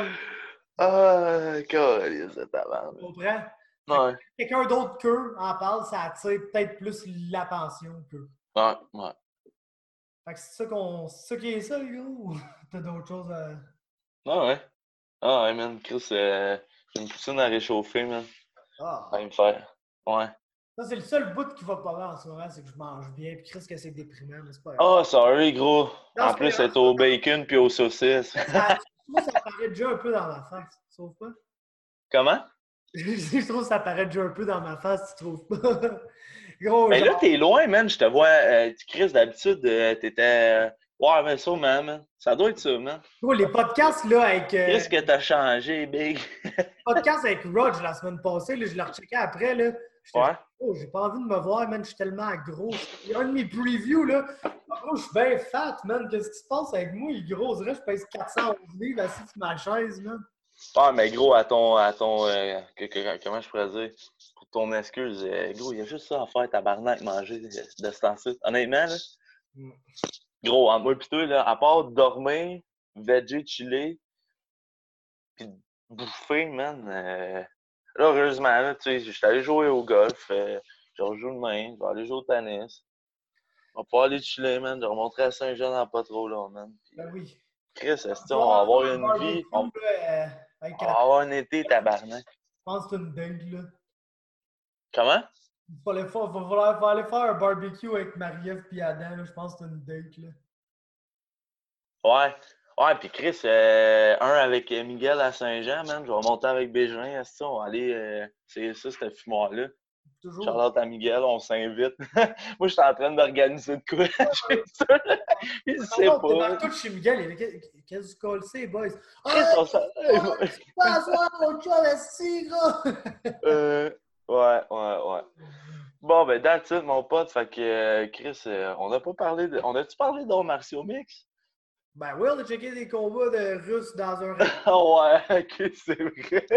Ah, câlisse de Tu tabarnak. comprends? Ouais, Quelqu'un d'autre qu'eux en parle, ça attire peut-être plus l'attention qu'eux. ouais, ouais. Fait que c'est ça qu'on. C'est ça qui est ça, les gars, ou t'as d'autres choses à. Ah ouais. Ah ouais, man. Chris, euh, j'ai une poutine à réchauffer, man. Ah! Ça va me faire. Ouais. Ça, c'est le seul bout qui va pas bien en ce moment, c'est que je mange bien, puis Chris, que c'est déprimant, mais c'est pas grave. Ah, sorry, gros. Non, En c'est pas plus, grave. c'est au bacon puis aux saucisses. Ça, moi, ça paraît déjà un peu dans ma face, tu trouves pas? Comment? Je trouve que ça paraît déjà un peu dans ma face, tu trouves pas? Gros, Ben là, genre, t'es loin, man. Je te vois. Euh, tu Chris, d'habitude, euh, t'étais. euh, Ouais, mais ça, man, man. Ça doit être ça, man. gros, les podcasts, là, avec. euh, Qu'est-ce que t'as changé, big? podcast avec Rog la semaine passée, là, je l'ai rechecké après, là. J'étais Ouais. oh, j'ai pas envie de me voir, man, je suis tellement gros. Il y a un de mes previews, là. Oh, je suis bien fat, man. Qu'est-ce qui se passe avec moi, il est gros? On dirait que je pèse quatre cent onze livres assis sur ma chaise, man. Ouais, mais gros, à ton. À ton euh, que- que- comment je pourrais dire? Pour ton excuse, euh, gros, il y a juste ça à faire, tabarnak, manger de, de ce temps-ci. Honnêtement, là. Mm. Gros, entre moi et toi, là, à part dormir, veger, chiller, pis bouffer, man. Euh, là, heureusement, là, tu sais, je suis allé jouer au golf. Euh, je rejoue demain, je vais aller jouer au tennis. On va pouvoir aller chiller, man. Je remonterai à Saint-Jean dans pas trop long, man. Puis, Ben oui. Chris, est-ce on va avoir une vie? On, Barbecue, là, euh, avec on va avoir un été, tabarnak. Je pense que c'est une dingue, là. Comment? Il fallait faire, va falloir, va aller faire un barbecue avec Marie-Ève et Adam, là. Je pense que c'est une date, là. Ouais. Ouais, puis Chris, euh, un avec Miguel à Saint-Jean, man. Je vais remonter avec Bégin, est-ce on va aller. Euh, c'est ça, cette fumoir-là. Toujours. Charlotte à Miguel, on s'invite. Moi, je suis en train d'organiser de quoi chez ça. Je sais Non, t'es pas. dans tout chez Miguel. Il y avait qu'est-ce que tu c'est, boys? Chris, Ah, on s'en- passe-moi mon chum, esti, gros! Euh, ouais, ouais, ouais. Bon, ben, that's it, mon pote. Fait que, euh, Chris, euh, on n'a pas parlé de. On a-tu parlé d'arts martiaux mix? Ben oui, on a checké des combats de Russes dans un restaurant. Ah ouais, ok, c'est vrai.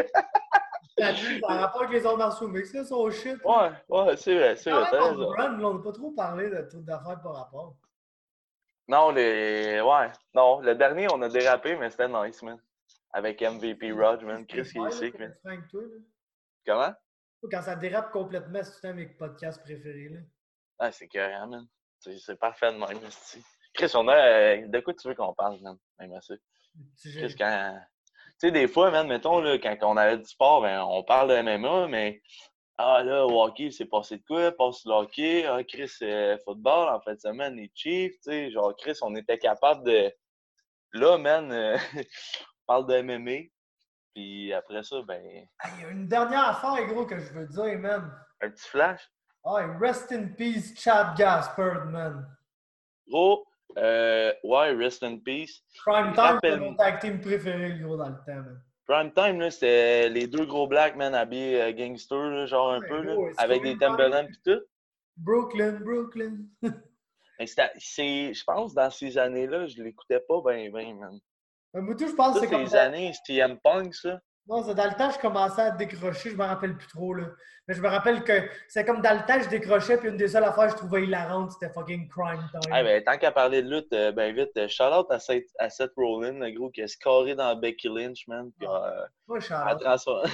Ça a rapport avec les arts martiaux mix, là, son shit. Ouais, ouais, c'est vrai, c'est vrai, t'as Quand même, raison. on run, là, on n'a pas trop parlé de trucs d'affaires par rapport. Non, les. Ouais, non, le dernier, on a dérapé, mais c'était nice, man. Avec M V P Rog, man. Chris, qui est sick, man. Frank, toi, là. Comment? Quand ça dérape complètement, c'est tout le temps mes podcasts préférés, là. Ah, c'est carré, man. C'est c'est parfait de même, esti. Chris, on a. euh, de quoi tu veux qu'on parle, man? Même assez. Petit Chris, jeu. quand. Tu sais, des fois, man, mettons, là, quand on avait du sport, ben, on parle de M M A, mais. Ah, là, au hockey, c'est passé de quoi? Passe le hockey. Ah, Chris, euh, football, en fin de semaine, les Chiefs, tu sais. Genre, Chris, on était capable de. Là, man, euh, on parle de M M A. Puis après ça, ben. Ah, il y a une dernière affaire, gros, que je veux dire, man. Un petit flash. Ah, rest in peace, Chad Gaspard, man. Gros, euh, ouais, rest in peace. Prime Il Time, c'est rappelle- mon tag team préféré, gros, dans le temps, man. Prime Time, là, c'était les deux gros blacks, man, habillés euh, gangster, là, genre un Ouais, peu, là, gros, c'est avec comme des une Timberlands pis tout. Brooklyn, Brooklyn. Mais c'était- c'est, je pense, dans ces années-là, je l'écoutais pas ben, ben, man. Mais moi, tout, je pense que Toutes c'est comme. les dans- années, c'était C M Punk, ça. Non, c'est dans le temps, je commençais à décrocher, je me rappelle plus trop, là. Mais je me rappelle que c'est comme dans le temps, je décrochais, puis une des seules affaires que je trouvais hilarante, c'était fucking Crime Time. Ah, ben, tant qu'à parler de lutte, euh, ben vite, euh, shout-out à Seth, à Seth Rollins, le gros, qui a scoré dans Becky Lynch, man. Puis, euh, Moi, je à transformer.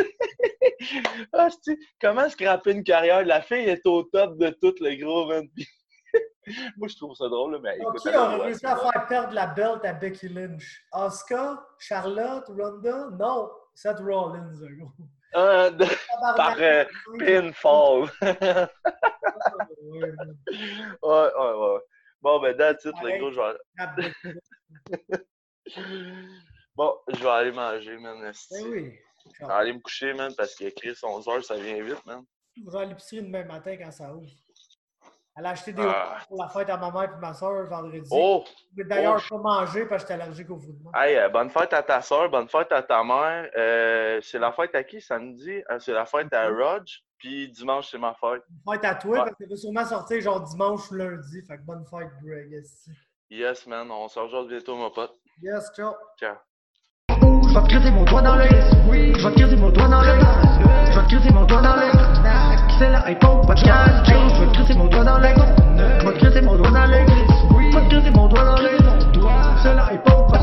Ah, c'est-tu, comment scraper une carrière? La fille est au top de tout, le gros, man. Puis, moi, je trouve ça drôle, là, mais écoute, Qui elle a aurait le droit, réussi c'est à bon. faire perdre la belt à Becky Lynch? Asuka? Charlotte? Ronda? Non, Seth Rollins, gros. Euh, de- par euh, pinfall. Ouais, ouais. Ouais, ouais, ouais. Bon, ben, that's it, les Pareil. gros, je vais... Rap de- Bon, je vais aller manger, man. Ben esti. oui. Je vais aller me coucher, man, parce qu'il écrit onze heures, ça vient vite, man. Je vais à l'épicerie demain matin quand ça ouvre. Elle a acheté des Ah. hauts pour la fête à ma mère et ma soeur vendredi. Oh! Je vais d'ailleurs oh. pas manger parce que j'étais allergique aux fruits de mer. Hey, euh, bonne fête à ta soeur, bonne fête à ta mère. Euh, c'est la fête à qui samedi? Euh, c'est la fête à Rog, puis dimanche, c'est ma fête. Bonne fête à toi, Ouais. parce que ça va sûrement sortir genre dimanche ou lundi. Fait que bonne fête, Greg. esti. Yes, man, on se rejoint bientôt, mon pote. Yes, ciao. Ciao. Je vais te creuser mon doigt dans l'œil. Je vais te creuser mon doigt dans l'œil. Je vais te creuser mon doigt dans l'œil. C'est la iPhone podcast. Je vais te creuser mon doigt dans l'œil. Je vais te creuser mon doigt dans l'œil. Je vais te creuser mon doigt dans l'œil. C'est la iPhone podcast.